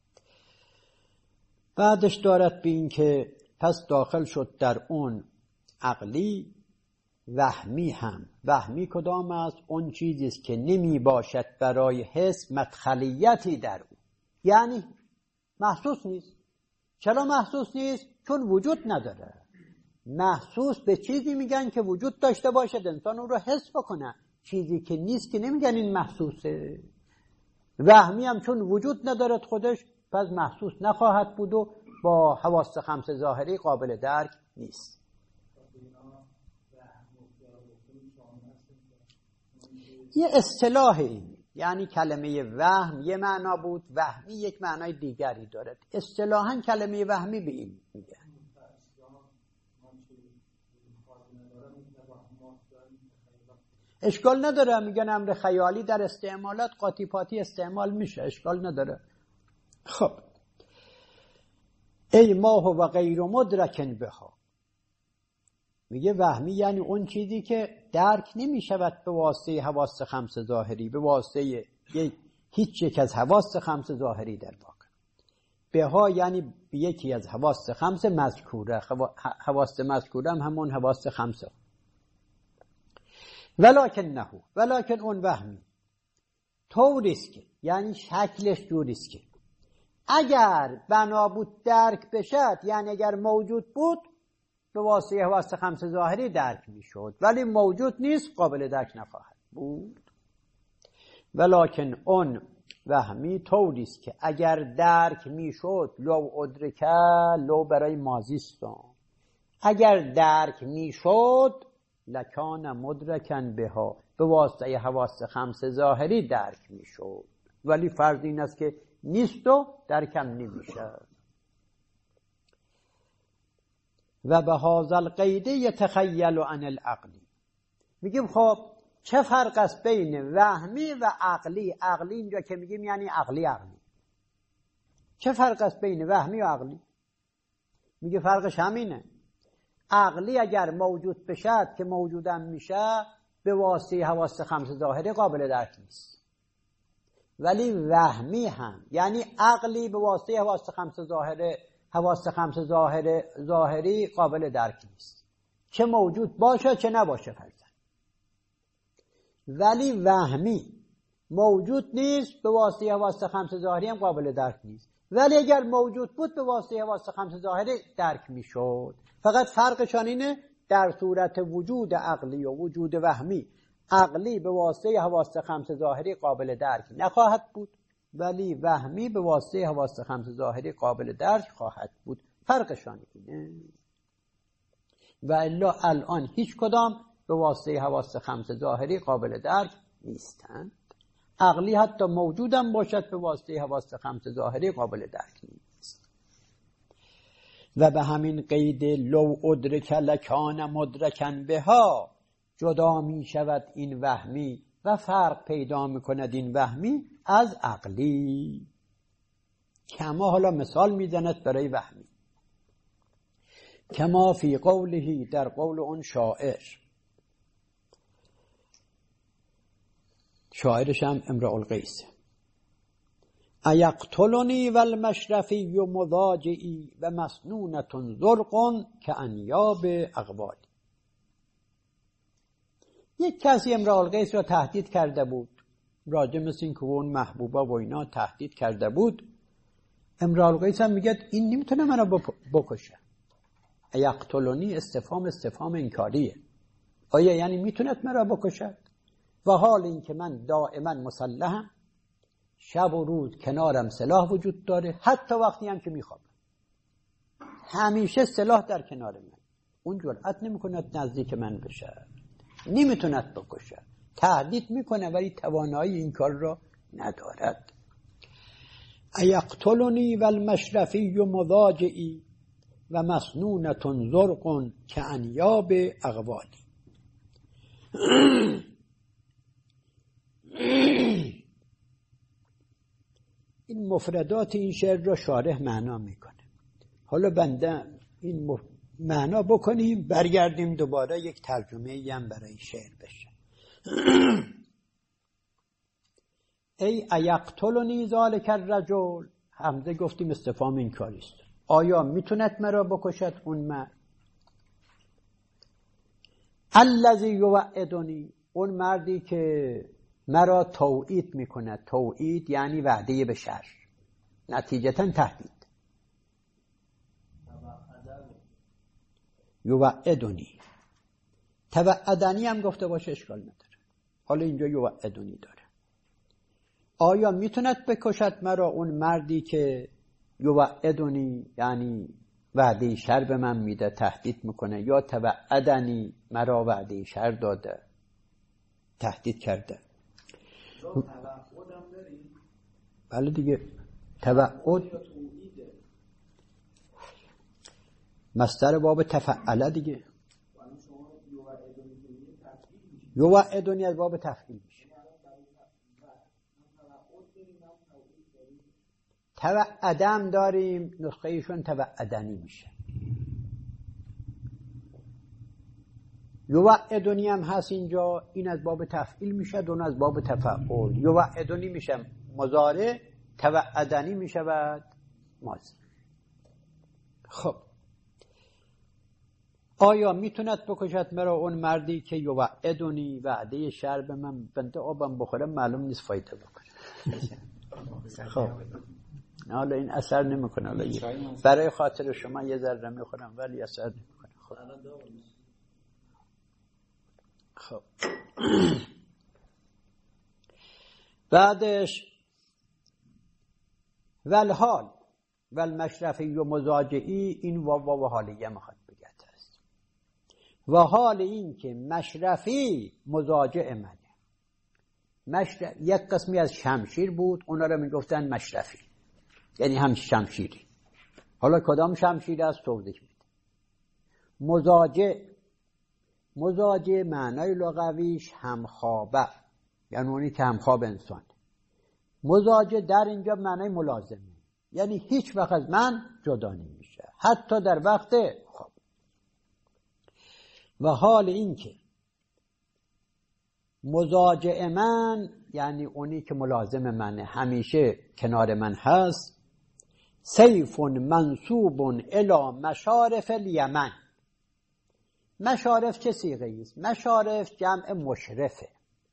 بعدش دارد به این که پس داخل شد در اون عقلی. وهمی هم، وهمی کدام است؟ اون چیزی است که نمی باشد برای حس مدخلیتی در اون، یعنی محسوس نیست. چرا محسوس نیست؟ چون وجود نداره. محسوس به چیزی میگن که وجود داشته باشد، انسان اون رو حس بکنه. چیزی که نیست که نمیگن این محسوسه. وهمی هم چون وجود ندارد خودش، پس محسوس نخواهد بود و با حواس خمس ظاهری قابل درک نیست. یه اصطلاح این، یعنی کلمه وهم یه معنا بود، وهمی یک معنای دیگری دارد. اصطلاحاً کلمه وهمی به این میگن. اشکال نداره، میگن امر خیالی در استعمالات قاطی پاتی استعمال میشه، اشکال نداره. خب ای ما هو غیر مدرکن بها، میگه وهمی یعنی اون چیزی که درک نمیشود به واسطه حواس خمس ظاهری، به واسطه هیچ یک از حواس خمس ظاهری در واقع. بها یعنی به یکی از حواس خمس مذکوره، حواس مذکوره هم همون حواس خمسه. ولکن نهو، ولکن اون وهمی طوریست که، یعنی شکلش جوریست که اگر بنا بود درک بشد، یعنی اگر موجود بود به واسطه حواس خمس ظاهری درک میشد، ولی موجود نیست قابل درک نخواهد بود. ولکن اون وهمی طوری است که اگر درک میشد لو ادرکه، لو برای ماضی است، اگر درک میشد لکان مدرکن بها، به واسطه حواس خمس ظاهری درک میشد، ولی فرض این است که نیست و درکم نمیشه. و به هذا القید یتخیل عن العقلی. میگیم خب چه فرق است بین وهمی و عقلی؟ عقلی اینجا که میگیم یعنی عقلی عقلی. چه فرق است بین وهمی و عقلی؟ میگه فرقش همینه. عقلی اگر موجود بشد که موجودم میشه، به واسطه حواس خمس ظاهری قابل درک نیست. ولی وهمی هم یعنی عقلی به واسطه حواس خمس ظاهری حواس خمس ظاهری ظاهری قابل درک نیست، چه موجود باشه چه نباشه فرض. ولی وهمی موجود نیست، به واسطه حواس خمس ظاهری هم قابل درک نیست، ولی اگر موجود بود به واسطه حواس خمس ظاهری درک میشد. فقط فرقشان اینه در صورت وجود عقلی و وجود وهمی، عقلی به واسطه حواس خمس ظاهری قابل درک نخواهد بود، ولی وهمی به واسطه حواس خمس ظاهری قابل درک خواهد بود. فرقشان اینه. و الا الان هیچ کدام به واسطه حواس خمس ظاهری قابل درک نیستند. عقلی حتی موجودم باشد به واسطه حواس خمس ظاهری قابل درک نیست. و به همین قید لو ادرک لکان مدرکن بها جدا می شود این وهمی و فرق پیدا می کند این وهمی از عقلی. کما حالا مثال می زند برای وهمی. کما فی قوله، در قول اون شاعر، شاعرش هم امرؤ القیس، ایقتلنی و المشرفی و مضاجعی و مسنونة زرق که انیاب اقوال. یک کسی امرؤ القیس را تهدید کرده بود، راجع مثل این که اون محبوبه و اینا تهدید کرده بود. امرؤ القیس هم میگه این نمیتونه منو بکشه. ایقتلنی استفهام استفهام انکاریه. آیا یعنی میتوند مرا بکشد؟ و حال این که من دائما مسلحم، شب و روز کنارم سلاح وجود داره، حتی وقتی هم که میخوام همیشه سلاح در کنار من. اون جرأت نمیکند نزدیک من بشه، نمیتوند بکشه. تهدید میکنه ولی توانایی این کار را ندارد. ایقتلنی و المشرفی و مضاجعی و مسنونة زرق که انیاب اقوالی. این مفردات این شعر را شارح معنا میکنه. حالا بنده این مف... معنا بکنیم، برگردیم دوباره یک ترجمه هم برای شعر بشه. ای ایقتلنی ذالک الرجل، حمزه گفتیم استفهام انکاری است. آیا میتوند مرا بکشد اون مرد؟ الذی یوعدنی، اون مردی که مرا توعید میکند. توعید یعنی وعده به شر، نتیجتا تهدید. یوعدنی، توعدنی هم گفته باشه اشکال نداره، حالا اینجا یوعدنی داره. آیا میتوند بکشد مرا اون مردی که یوعدنی یعنی وعده شر به من میده، تهدید میکنه، یا توعدنی مرا وعده شر داده، تهدید کرده. بله دیگه، توعد مصدر باب تفعله دیگه. یوعدنی از باب تفعیل میشه. توعدم داریم، نسخه ایشون توعدنی میشه. یوعدنی هم هست اینجا، این از باب تفعیل میشه، دون از باب تفعول. یوعدنی میشه مضارع، توعدنی میشه بعد ماضی. خب آیا میتوند بکشد مرا اون مردی که یوعدنی وعده شر به من، بنده آبم بخورم معلوم نیست فایده بکنه. خب حالا این اثر نمیکنه، حالا برای خاطر شما یه ذره میخورم ولی اثر نمیکنه. خب خب بعدش والحال والمشرفی و مزاجعی، این واو و حالیه میخواد بگت است. و حال این که مشرفی مزاجع منه. مشرف یک قسمی از شمشیر بود، اونا رو میگفتن مشرفی، یعنی هم شمشیری. حالا کدام شمشیر است توضیح میده. مزاجع، مزاجع معنای لغویش همخوابه، یعنی اونی که همخواب انسان. مزاجع در اینجا معنای ملازمه، یعنی هیچ وقت از من جدا نمیشه، حتی در وقت خواب. و حال این که مزاجع من، یعنی اونی که ملازم منه، همیشه کنار من هست. سیف منصوب الی مشارف الیمن. مشارف چه صیغه است؟ مشارف جمع مشرفه.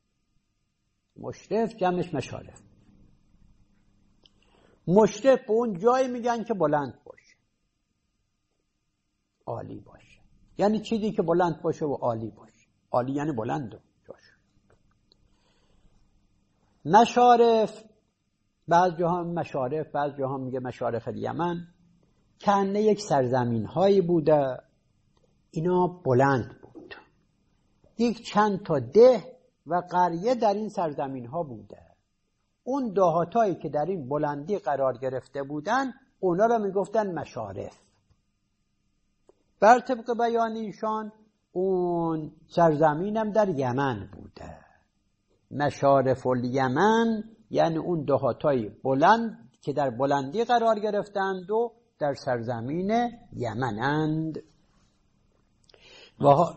مشرف جمعش مشارف. مشرف به اون جایی میگن که بلند باشه، عالی باشه، یعنی چیزی که بلند باشه و عالی باشه. عالی یعنی بلند و جاش. مشارف، بعض جاها مشارف، بعض جاها میگه مشارف الیمن، کنه یک سرزمین هایی بوده، اینا بلند بود. یک چند تا ده و قریه در این سرزمین ها بوده. اون دهاتایی که در این بلندی قرار گرفته بودن، اونا رو میگفتن مشارف. بر طبق بیان ایشان اون سرزمینم در یمن بوده. مشارف الیمن یعنی اون دهاتای بلند که در بلندی قرار گرفتند و در سرزمین یمنند. و ها...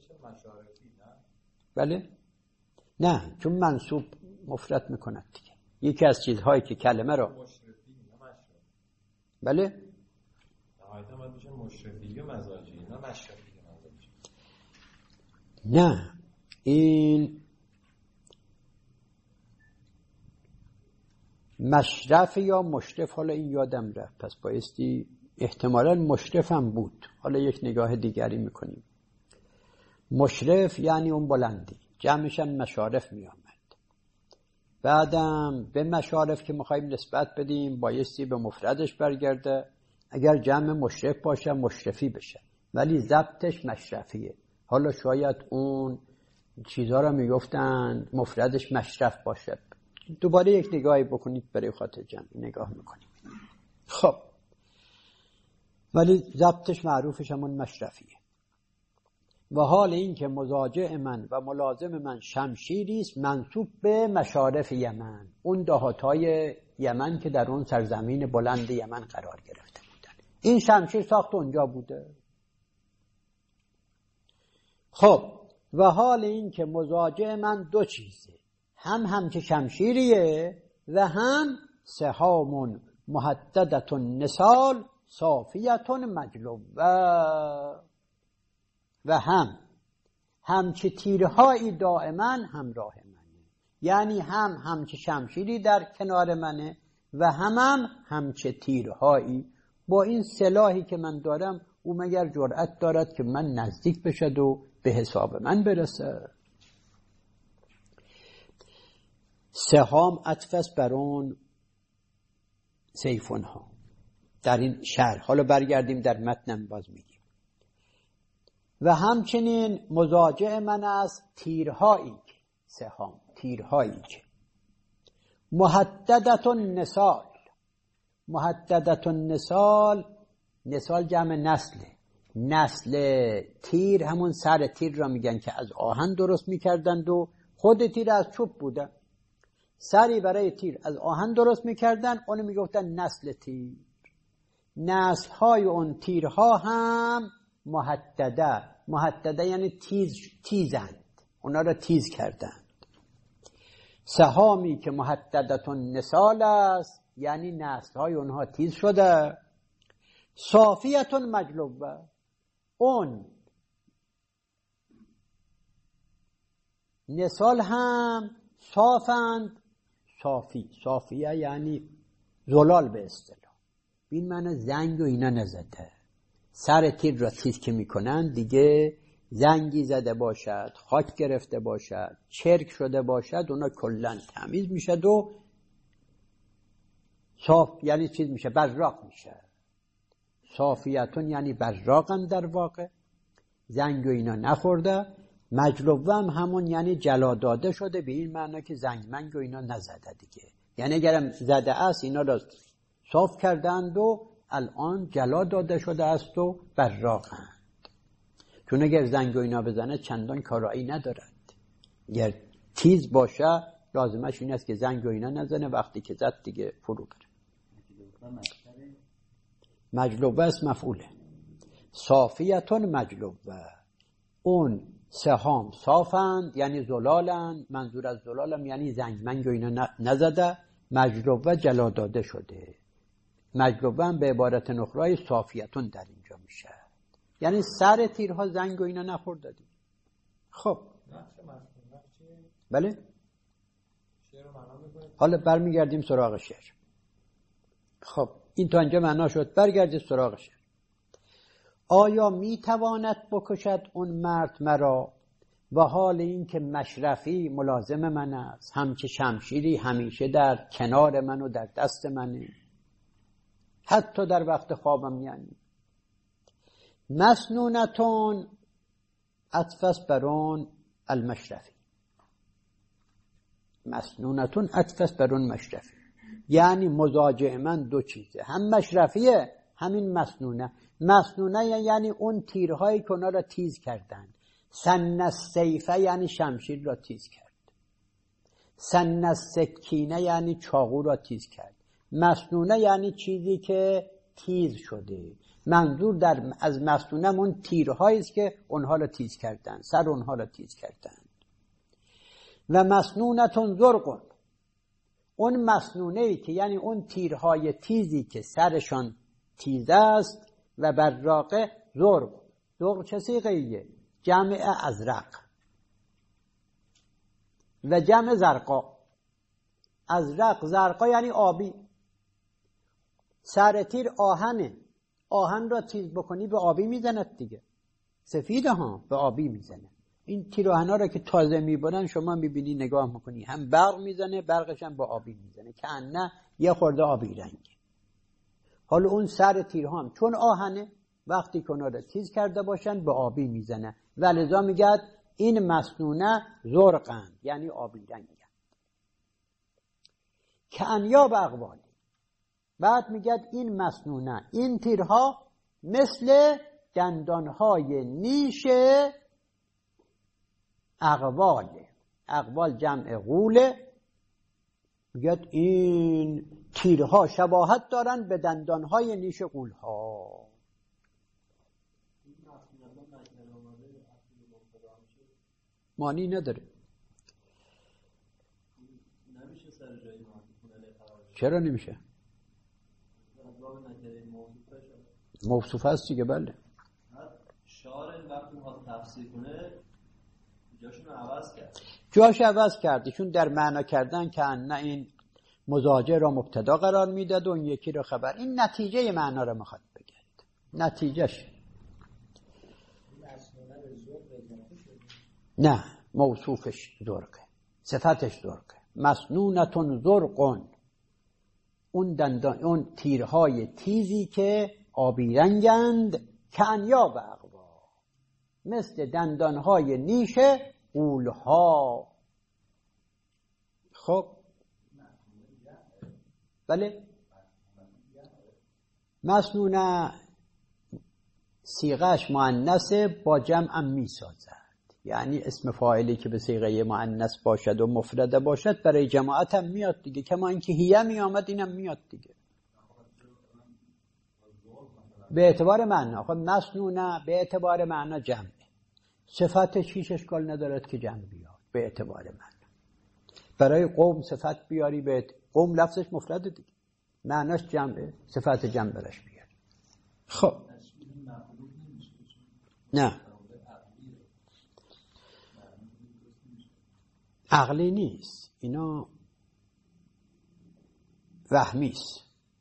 بله؟ نه، چون منصوب مفرد میکند دیگه. یکی از چیزهایی که کلمه رو بله؟ نه، این مشرف یا مشرف، حالا این یادم رفت، پس بایستی احتمالاً مشرف هم بود. حالا یک نگاه دیگری میکنیم. مشرف یعنی اون بلندی، جمعش هم مشارف می آمد. بعدم به مشارف که میخوایم نسبت بدیم بایستی به مفردش برگرده. اگر جمع مشرف باشه مشرفی بشه، ولی ضبطش مشرفیه. حالا شاید اون چیزها رو میگفتن مفردش مشرف باشه. دوباره یک نگاهی بکنید برای خاطر جمعی نگاه میکنیم. خب ولی ضبطش معروفش همون مشرفیه. و حال این که مزاجع من و ملازم من شمشیری است منسوب به مشارف یمن، اون دهاتای یمن که در اون سرزمین بلند یمن قرار گرفته بودن. این شمشیر ساخت اونجا بوده. خب و حال این که مزاجع من دو چیزه، هم هم که شمشیریه و هم سهامون محددتون نسال صافیتون مجلوبه، و هم همچه تیرهایی دائما همراه منه، یعنی هم همچه شمشیری در کنار منه و هم هم همچه تیرهایی. با این سلاحی که من دارم او مگر جرأت دارد که من نزدیک بشد و به حساب من برسه؟ سهام عطف بر اون سیفون ها در این شرح. حالا برگردیم در متنم باز میگیم. و همچنین مزاجع من از تیرهایی که سهام تیرهایی که محددتون نسال، محددتون نسال، نسال جمع نسله. نسل تیر همون سر تیر را میگن که از آهن درست میکردند و خود تیر از چوب بوده. سری برای تیر از آهن درست میکردن، اونو میگفتن نسل تیر. نسل های اون تیرها هم محدده. محدده یعنی تیز، تیزند، اونا را تیز کردند. سهامی که محددتون نسال است یعنی نسل های اونها تیز شده. صافیتون مجلوبه، اون نسال هم صافند. صافی، صافیه یعنی زلال به اصطلاح. این معنی زنگ و اینا نزده. سر تیر را تیز که میکنن دیگه زنگی زده باشد، خاک گرفته باشد، چرک شده باشد، اونا کلن تمیز میشد و صاف یعنی چیز میشه، براق میشه. صافیتون یعنی براقن در واقع، زنگ و اینا نخورده. مجلوبه هم همون یعنی جلا داده شده، به این معنا که زنگ منگ و اینا نزده دیگه. یعنی اگرم زده است اینا را صاف کردند و الان جلا داده شده است و براقند. چون اگر زنگ و اینا بزنه چندان کارایی ندارد. اگر تیز باشه لازمش این است که زنگ و اینا نزنه، وقتی که زد دیگه فرو بره. مجلوبه است مفعوله. صافیتون مجلوبه، اون سهام صافند یعنی زلالند. منظور از زلالم یعنی زنگ منگ و اینا نزده. مجلوبه جلا داده شده. مجلوبه هم به عبارت نخرای صافیتون در اینجا میشه، یعنی سر تیرها زنگ و اینا نخورده دید. خب بله، حالا برمیگردیم سراغ شعر. خب این تا اینجا معنا شد، برگردید سراغ شعر. آیا میتواند بکشد اون مرد مرا، و حال این که مشرفی ملازم من است، همچه شمشیری همیشه در کنار من و در دست منه، حتی در وقت خوابم. یعنی مسنونتون عطفس برون المشرفی، مسنونتون عطفس برون مشرفی، یعنی مزاجع من دو چیزه، هم مشرفیه همین مسنونه. مسنونه یعنی اون تیرهایی که اونا را تیز کردن. سن السیفه یعنی شمشیر را تیز کرد. سن السکینه یعنی چاقو را تیز کرد. مسنونه یعنی چیزی که تیز شده. منظور در از مسنونه اون تیرهایی است که اونها را تیز کردن، سر اونها را تیز کردن. و مسنونتون زرقون، اون مسنونه‌ای که یعنی اون تیرهای تیزی که سرشان تیز است. و براقه زرق، زرق چه صیغه‌ایه؟ جمع ازرق و جمع زرقا. ازرق زرقا یعنی آبی. سر تیر آهنه، آهن را تیز بکنی به آبی میزند دیگه. سفیده ها به آبی میزنه. این تیر آهنا را که تازه میبرن شما میبینی نگاه میکنی هم برق میزنه، برقش هم با آبی میزنه که نه یه خورده آبی رنگه. حالا اون سر تیرها هم چون آهنه، وقتی که اونا را تیز کرده باشن به آبی میزنه و لذا میگه این مسنونه زرقند یعنی آبی رنگند. که انیاب اقوالی، بعد میگه این مسنونه، این تیرها مثل دندانهای نیش اقواله. اقوال جمع غوله. میگه این تیرها شباهت دارن به دندانهای نیش غولها. معنی نداره. چرا نمیشه؟ موصوف هست دیگه. بله شارع وقتی میخواد تفسیر کنه جاشون عوض کرد، جاش عوض کرد. ایشون در معنا کردن که نه این مزاجه را مبتدا قرار میداد و اون یکی را خبر. این نتیجه معنا را میخواد بگید، نتیجهش. نه موصوفش زرقه، صفتش زرقه. مسنونتون زرقون، اون دندان، اون تیرهای تیزی که آبی رنگند. که انیاب اقوا، مثل دندانهای نیش غولها. خب بله، مسنونه صیغه‌اش مؤنثه با جمع می سازد، یعنی اسم فاعلی که به صیغه مؤنث باشد و مفرد باشد برای جماعت هم میاد دیگه. کما اینکه هیه می آمد اینم میاد دیگه به اعتبار معنا. خب مسنونه به اعتبار معنا جمعه، صفتش هیچ اشکال ندارد که جمع بیاد به اعتبار معنا. برای قوم صفت بیاری، به قوم لفظش مفرده دیگه، معناش جمعه، صفت جمع برش بیاری. خب نه عقلی نیست، اینا وهمی است.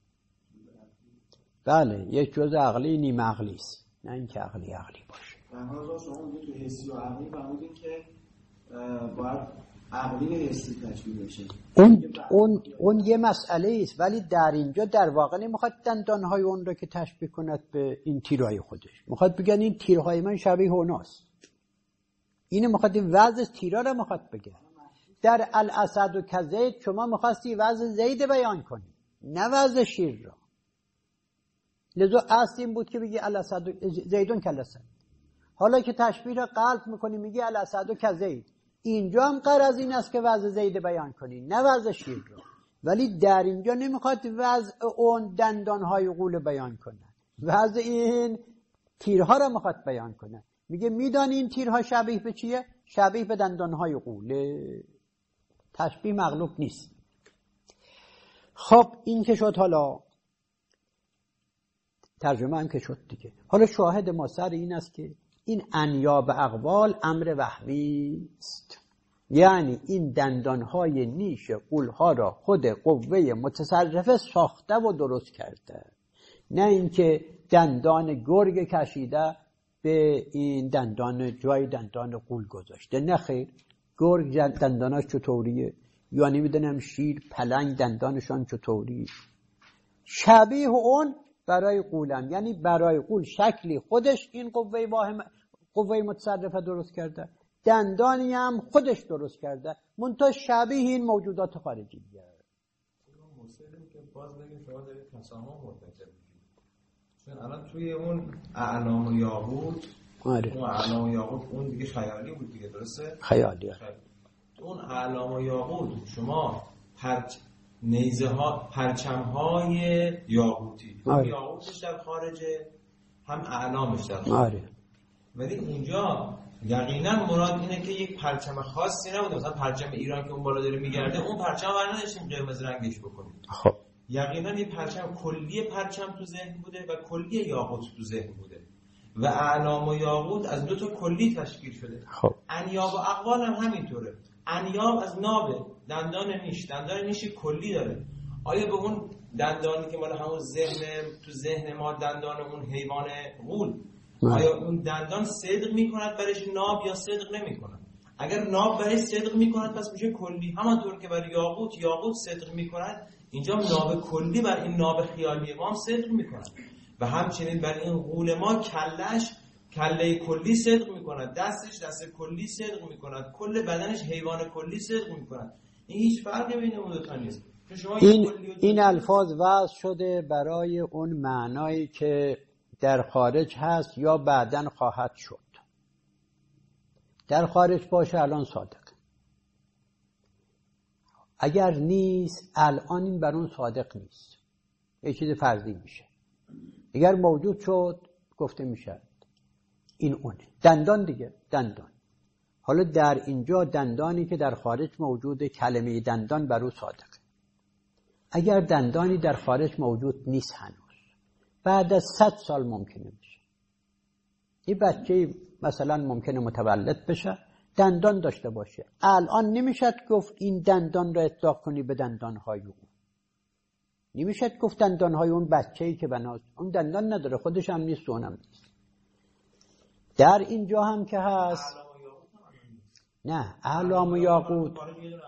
بله یک جزء عقلی نیم عقلی است، نه اینکه عقلی عقلی باشه. در حال شما اونجا تو حسی و عقلی فهمیدین که باید عقلی حسی تشبیه بشه. اون اون اون یه مسئله است، ولی در اینجا در واقع نمیخواد دندانهای اون رو که تشبیه کند به این تیرهای خودش. میخواد بگن این تیرهای من شبیه اوناست. اینو میخواد، این وضع تیرها رو میخواد بگه. در الاسد و کزید شما میخواستی وضع زید بیان کنی، نه وضع شیر را. لذا اصل این بود که بگی الاسد و زیدون کالاسد. حالا که تشبیه را قلب میکنی میگی الاسد و کزید، اینجا هم غرض این است که وضع زید بیان کنی، نه وضع شیر را. ولی در اینجا نمیخواد وضع اون دندانهای غول بیان کنه، وضع این تیرها را میخواد بیان کنه. میگه میدانی این تیرها شبیه به چیه؟ شبیه به دندانهای غوله. تشبیه مغلوب نیست. خب این که شد، حالا ترجمه هم که شد دیگه. حالا شاهد ما سر این است که این انیاب اقوال امر وهمی است، یعنی این دندانهای نیش غولها را خود قوه متصرفه ساخته و درست کرده، نه اینکه دندان گرگ کشیده به این دندان جای دندان غول گذاشته. نه خیر، گرگ دنداناش چطوریه، یا نمیدونم شیر پلنگ دندانشان چطوریه، شبیه اون برای غولم، یعنی برای غول شکلی خودش این قوه واهم قوه متصرفه درست کرده، دندانی هم خودش درست کرده، منتها شبیه این موجودات خارجی دیگه. مصیبتی که باز بگیم شما دارید تسامح مرتکب میشید، چون الان توی اون اعلام و یاقوت، آره. اون اعلام و یاقوت اون دیگه خیالی بود دیگه، درسته؟ خیالیه. خیالی. اون اعلام و یاقوت شما پرچ نیزه ها پرچم های یاقوتی، هم آره. یاقوتش در خارجه هم اعلامش در خارجه. آره. ولی اینجا یقینا مراد اینه که یک پرچم خاصی نبوده، مثلا پرچم ایران که اون بالا داره میگرده، اون پرچم رو نداشتیم قرمز رنگش بکنیم. خب یقینا یه پرچم کلی پرچم تو ذهن بوده و کلی یاقوت تو ذهن بوده و اعلام و یاقوت از دو تا کلی تشکیل شده. خب انیاب و اقوال هم همینطوره. انیاب از نابه، دندان نیش، دندان نیشی کلی داره. آیا به اون دندانی که مال همون ذهن تو ذهن ما دندان اون حیوان غول، آیا اون دندان صدق میکند برایش ناب یا صدق نمیکند؟ اگر ناب برایش صدق میکند پس میشه کلی، همانطور که برای یاقوت یاقوت صدق میکند، اینجا ناب کلی بر این ناب خیالی ما هم صدق میکند و همچنین برای این غول ما کلش کله کلی صدق میکند، دستش دست کلی صدق میکند، کل بدنش حیوان کلی صدق میکند. این هیچ فرقی بین اون دو تا نیست. این این الفاظ وضع شده برای اون معنایی که در خارج هست یا بعداً خواهد شد. در خارج باشه الان صادق، اگر نیست الان این بر اون صادق نیست، یه چیز فرضی میشه. اگر موجود شد گفته میشه این اونه. دندان دیگه، دندان. حالا در اینجا دندانی که در خارج موجود، کلمه دندان بر او صادقه. اگر دندانی در خارج موجود نیست هنوز، بعد از صد سال ممکنه بشه. این بچه مثلا ممکنه متولد بشه دندان داشته باشه، الان نمیشد گفت این دندان را اطلاق کنی به دندانهای اون، نمیشد گفت دندانهای اون بچه‌ای که بناست اون دندان نداره، خودش هم نیست، اونم نیست. در اینجا هم که هست نه اعلام و یاقوت،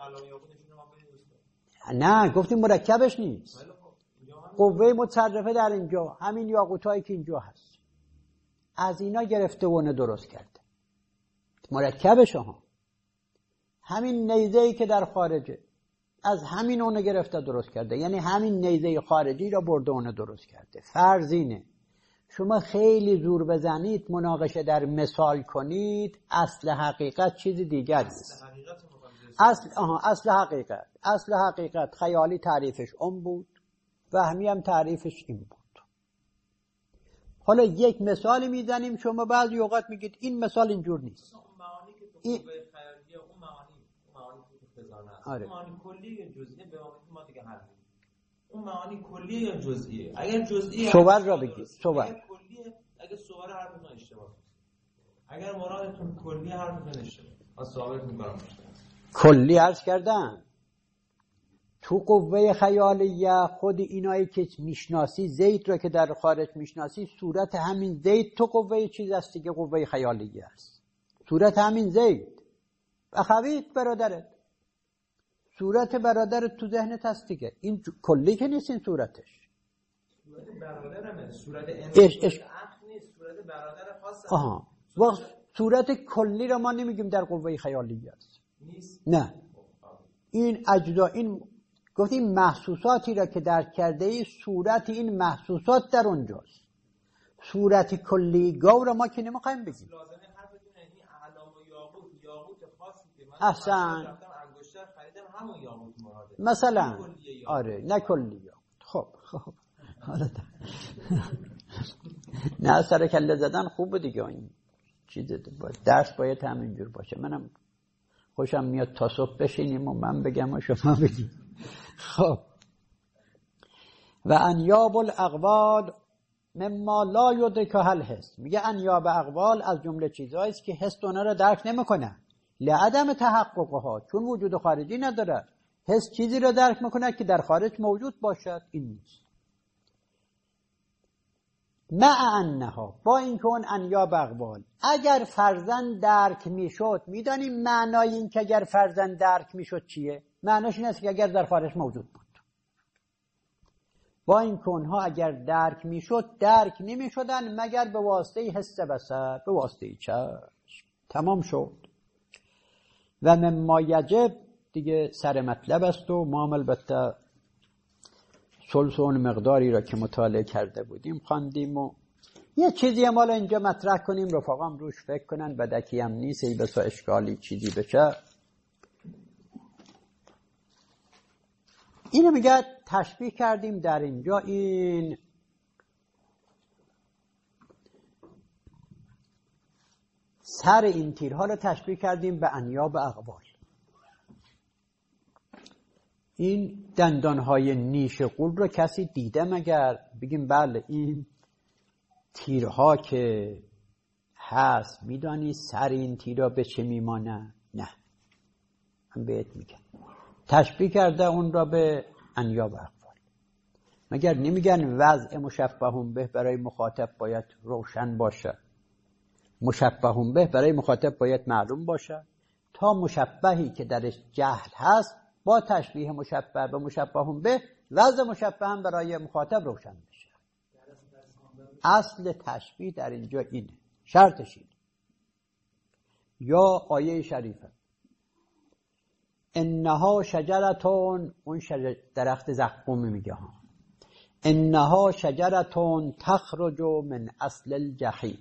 نه گفتیم مرکبش نیست، قوه متصرفه در اینجا همین یاقوتایی که اینجا هست از اینا گرفته و اونو درست کرده. مرکبش ها همین نیزه‌ای که در خارجه از همین اونو گرفته درست کرده، یعنی همین نیزه خارجی را برده اونو درست کرده. فرض اینه شما خیلی زور بزنید مناقشه در مثال کنید، اصل حقیقت چیز دیگر نیست. اصل آها اصل حقیقت اصل حقیقت خیالی تعریفش اون بود، وهمی هم تعریفش این بود. حالا یک مثال میزنیم، شما بعضی اوقات میگید این مثال اینجور نیست. اون معانی که تو قوه خیالیه، اون معانی اون معانی که خزانه است، آره. اون معانی کلی یا جزئی به ما دیگه حل می‌کنیم. اون معانی کلیه یا جزئیه؟ اگر جزئیه صور را بگید، صور. اگر کلیه، اگه صور حرفتون اشتباه است. اگر مرادتون کلی حرفتون اشتباه است، ثابت می‌کنم. کلی عرض کردن تو قوه خیالیه خود اینایی که میشناسی، زید را که در خارج میشناسی، صورت همین زید تو قوه چیز است که قوه خیالیه است، صورت همین زید. اخویت برادرت صورت برادر تو ذهنت هست دیگه، این کلی که نیست این صورتش. صورت برادرمه، صورت اش اش اخ نیست، صورت برادر خاصه. آها وقت صورت کلی رو ما نمیگیم در قوه خیالیه است نیست. نه، این اجزا، این گفتیم محسوساتی را که درک کرده ای، صورت این محسوسات در اونجاست. صورت کلی گاو را ما که نمیخوایم بگیم. لازمه حرف بدونه این اعلام و یاقوت، یاقوت خاصی که من احسن رفتم انگشتر خریدم همون یاقوت مراده. مثلا آره نه کلی یاقوت. خب خب حالا نه سر کله زدن خوبه دیگه، این چیزه باید درس باید همینجور باشه. منم خوشم میاد تا صبح بشینیم و من بگم و شما بگیم. خب و انیاب الاقوال مما لا یدرکها الحس، میگه انیاب اقوال از جمله چیزایی است که حس اونا رو درک نمیکنه، لعدم تحققها، چون وجود خارجی نداره. حس چیزی رو درک میکنه که در خارج موجود باشد، این نیست. مع انها، با اینکه اون انیاب اقوال اگر فرزند درک میشد، میدانیم معنای این که اگر فرزند درک میشد چیه؟ معناش این است که اگر در خارج موجود بود. با اینکه اونها اگر درک میشد درک نمیشدن مگر به واسطه حس بصر، به واسطه چشم. تمام شد. و مما یجب دیگه سر مطلب است و ما البته ثلث اون مقداری را که مطالعه کرده بودیم خواندیم و یه چیزی هم حالا اینجا مطرح کنیم، رفاقام روش فکر کنن، بدکی هم نیست ای بسا اشکالی چیزی بشه. اینو میگه تشبیه کردیم در اینجا، این سر این تیرها رو تشبیه کردیم به انیاب اقوال. این دندانهای نیش قول رو کسی دیده مگر؟ بگیم بله این تیرها که هست میدانی سر این تیرها به چه میمانه؟ نه، من بهت میگم تشبیه کرده اون را به انیاب اقوال. مگر نمیگن وضع مشبهون به برای مخاطب باید روشن باشه، مشبهون به برای مخاطب باید معلوم باشه، تا مشبهی که درش جهل هست با تشبیه مشبه به مشبهون به وضع مشبه هم برای مخاطب روشن بشه. اصل تشبیه در اینجا اینه، شرطش اینه. یا آیه شریفه انها شجرتون، اون شجر درخت زقوم میگه ها، انها شجرتون تخرج من اصل الجحیم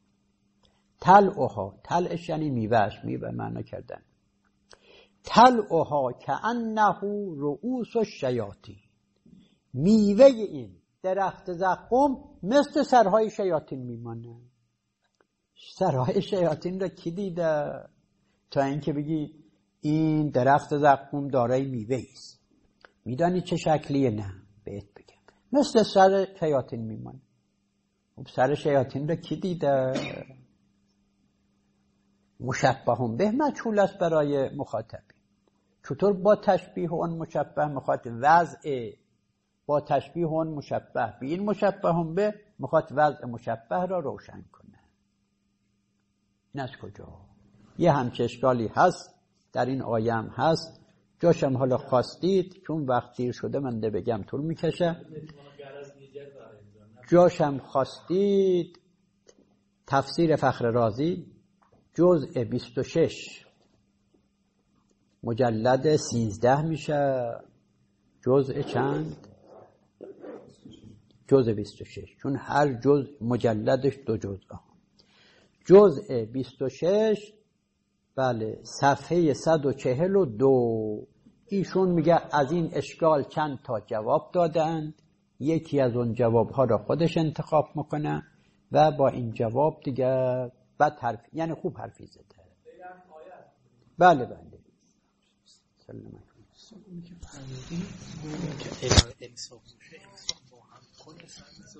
تلعها، تلعش یعنی میوهش، میوه معنا کردن، تلعها کأنه رؤوس الشیاطین، میوه این درخت زقوم مثل سرهای شیاطین میمانه. سرهای شیاطین را کی دیده تا اینکه بگی این درخت زقوم دارای میوه است؟ میدانی چه شکلیه؟ نه بهت بگم مثل سر شیاطین میمانه. خب سر شیاطین را کی دیده؟ مشبهون به مجهول است برای مخاطب. چطور با تشبیه اون مشبه مخاطب وضع، با تشبیه اون مشبه به این مشبهون به مخاطب وضع مشبه را روشن کنه؟ این از کجا؟ یه همچه اشکالی هست در این آیه هم هست، جاشم حالا خواستید چون وقت دیر شده من ده بگم طول میکشه، جاشم خواستید تفسیر فخر رازی جزء بیست و شش مجلد سیزده میشه، جزء چند؟ جزء بیست و شش، چون هر جزء مجلدش دو جزء. جزء بیست و شش بله صفحه صد و چهل و دو. ایشون میگه از این اشکال چند تا جواب دادند، یکی از اون جواب ها را خودش انتخاب میکنه و با این جواب دیگه بد حرف، یعنی خوب حرفی زده. بله بله سلام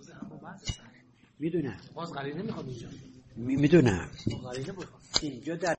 میدونم باز قرینه میخواد اینجا، میدونم اینجا در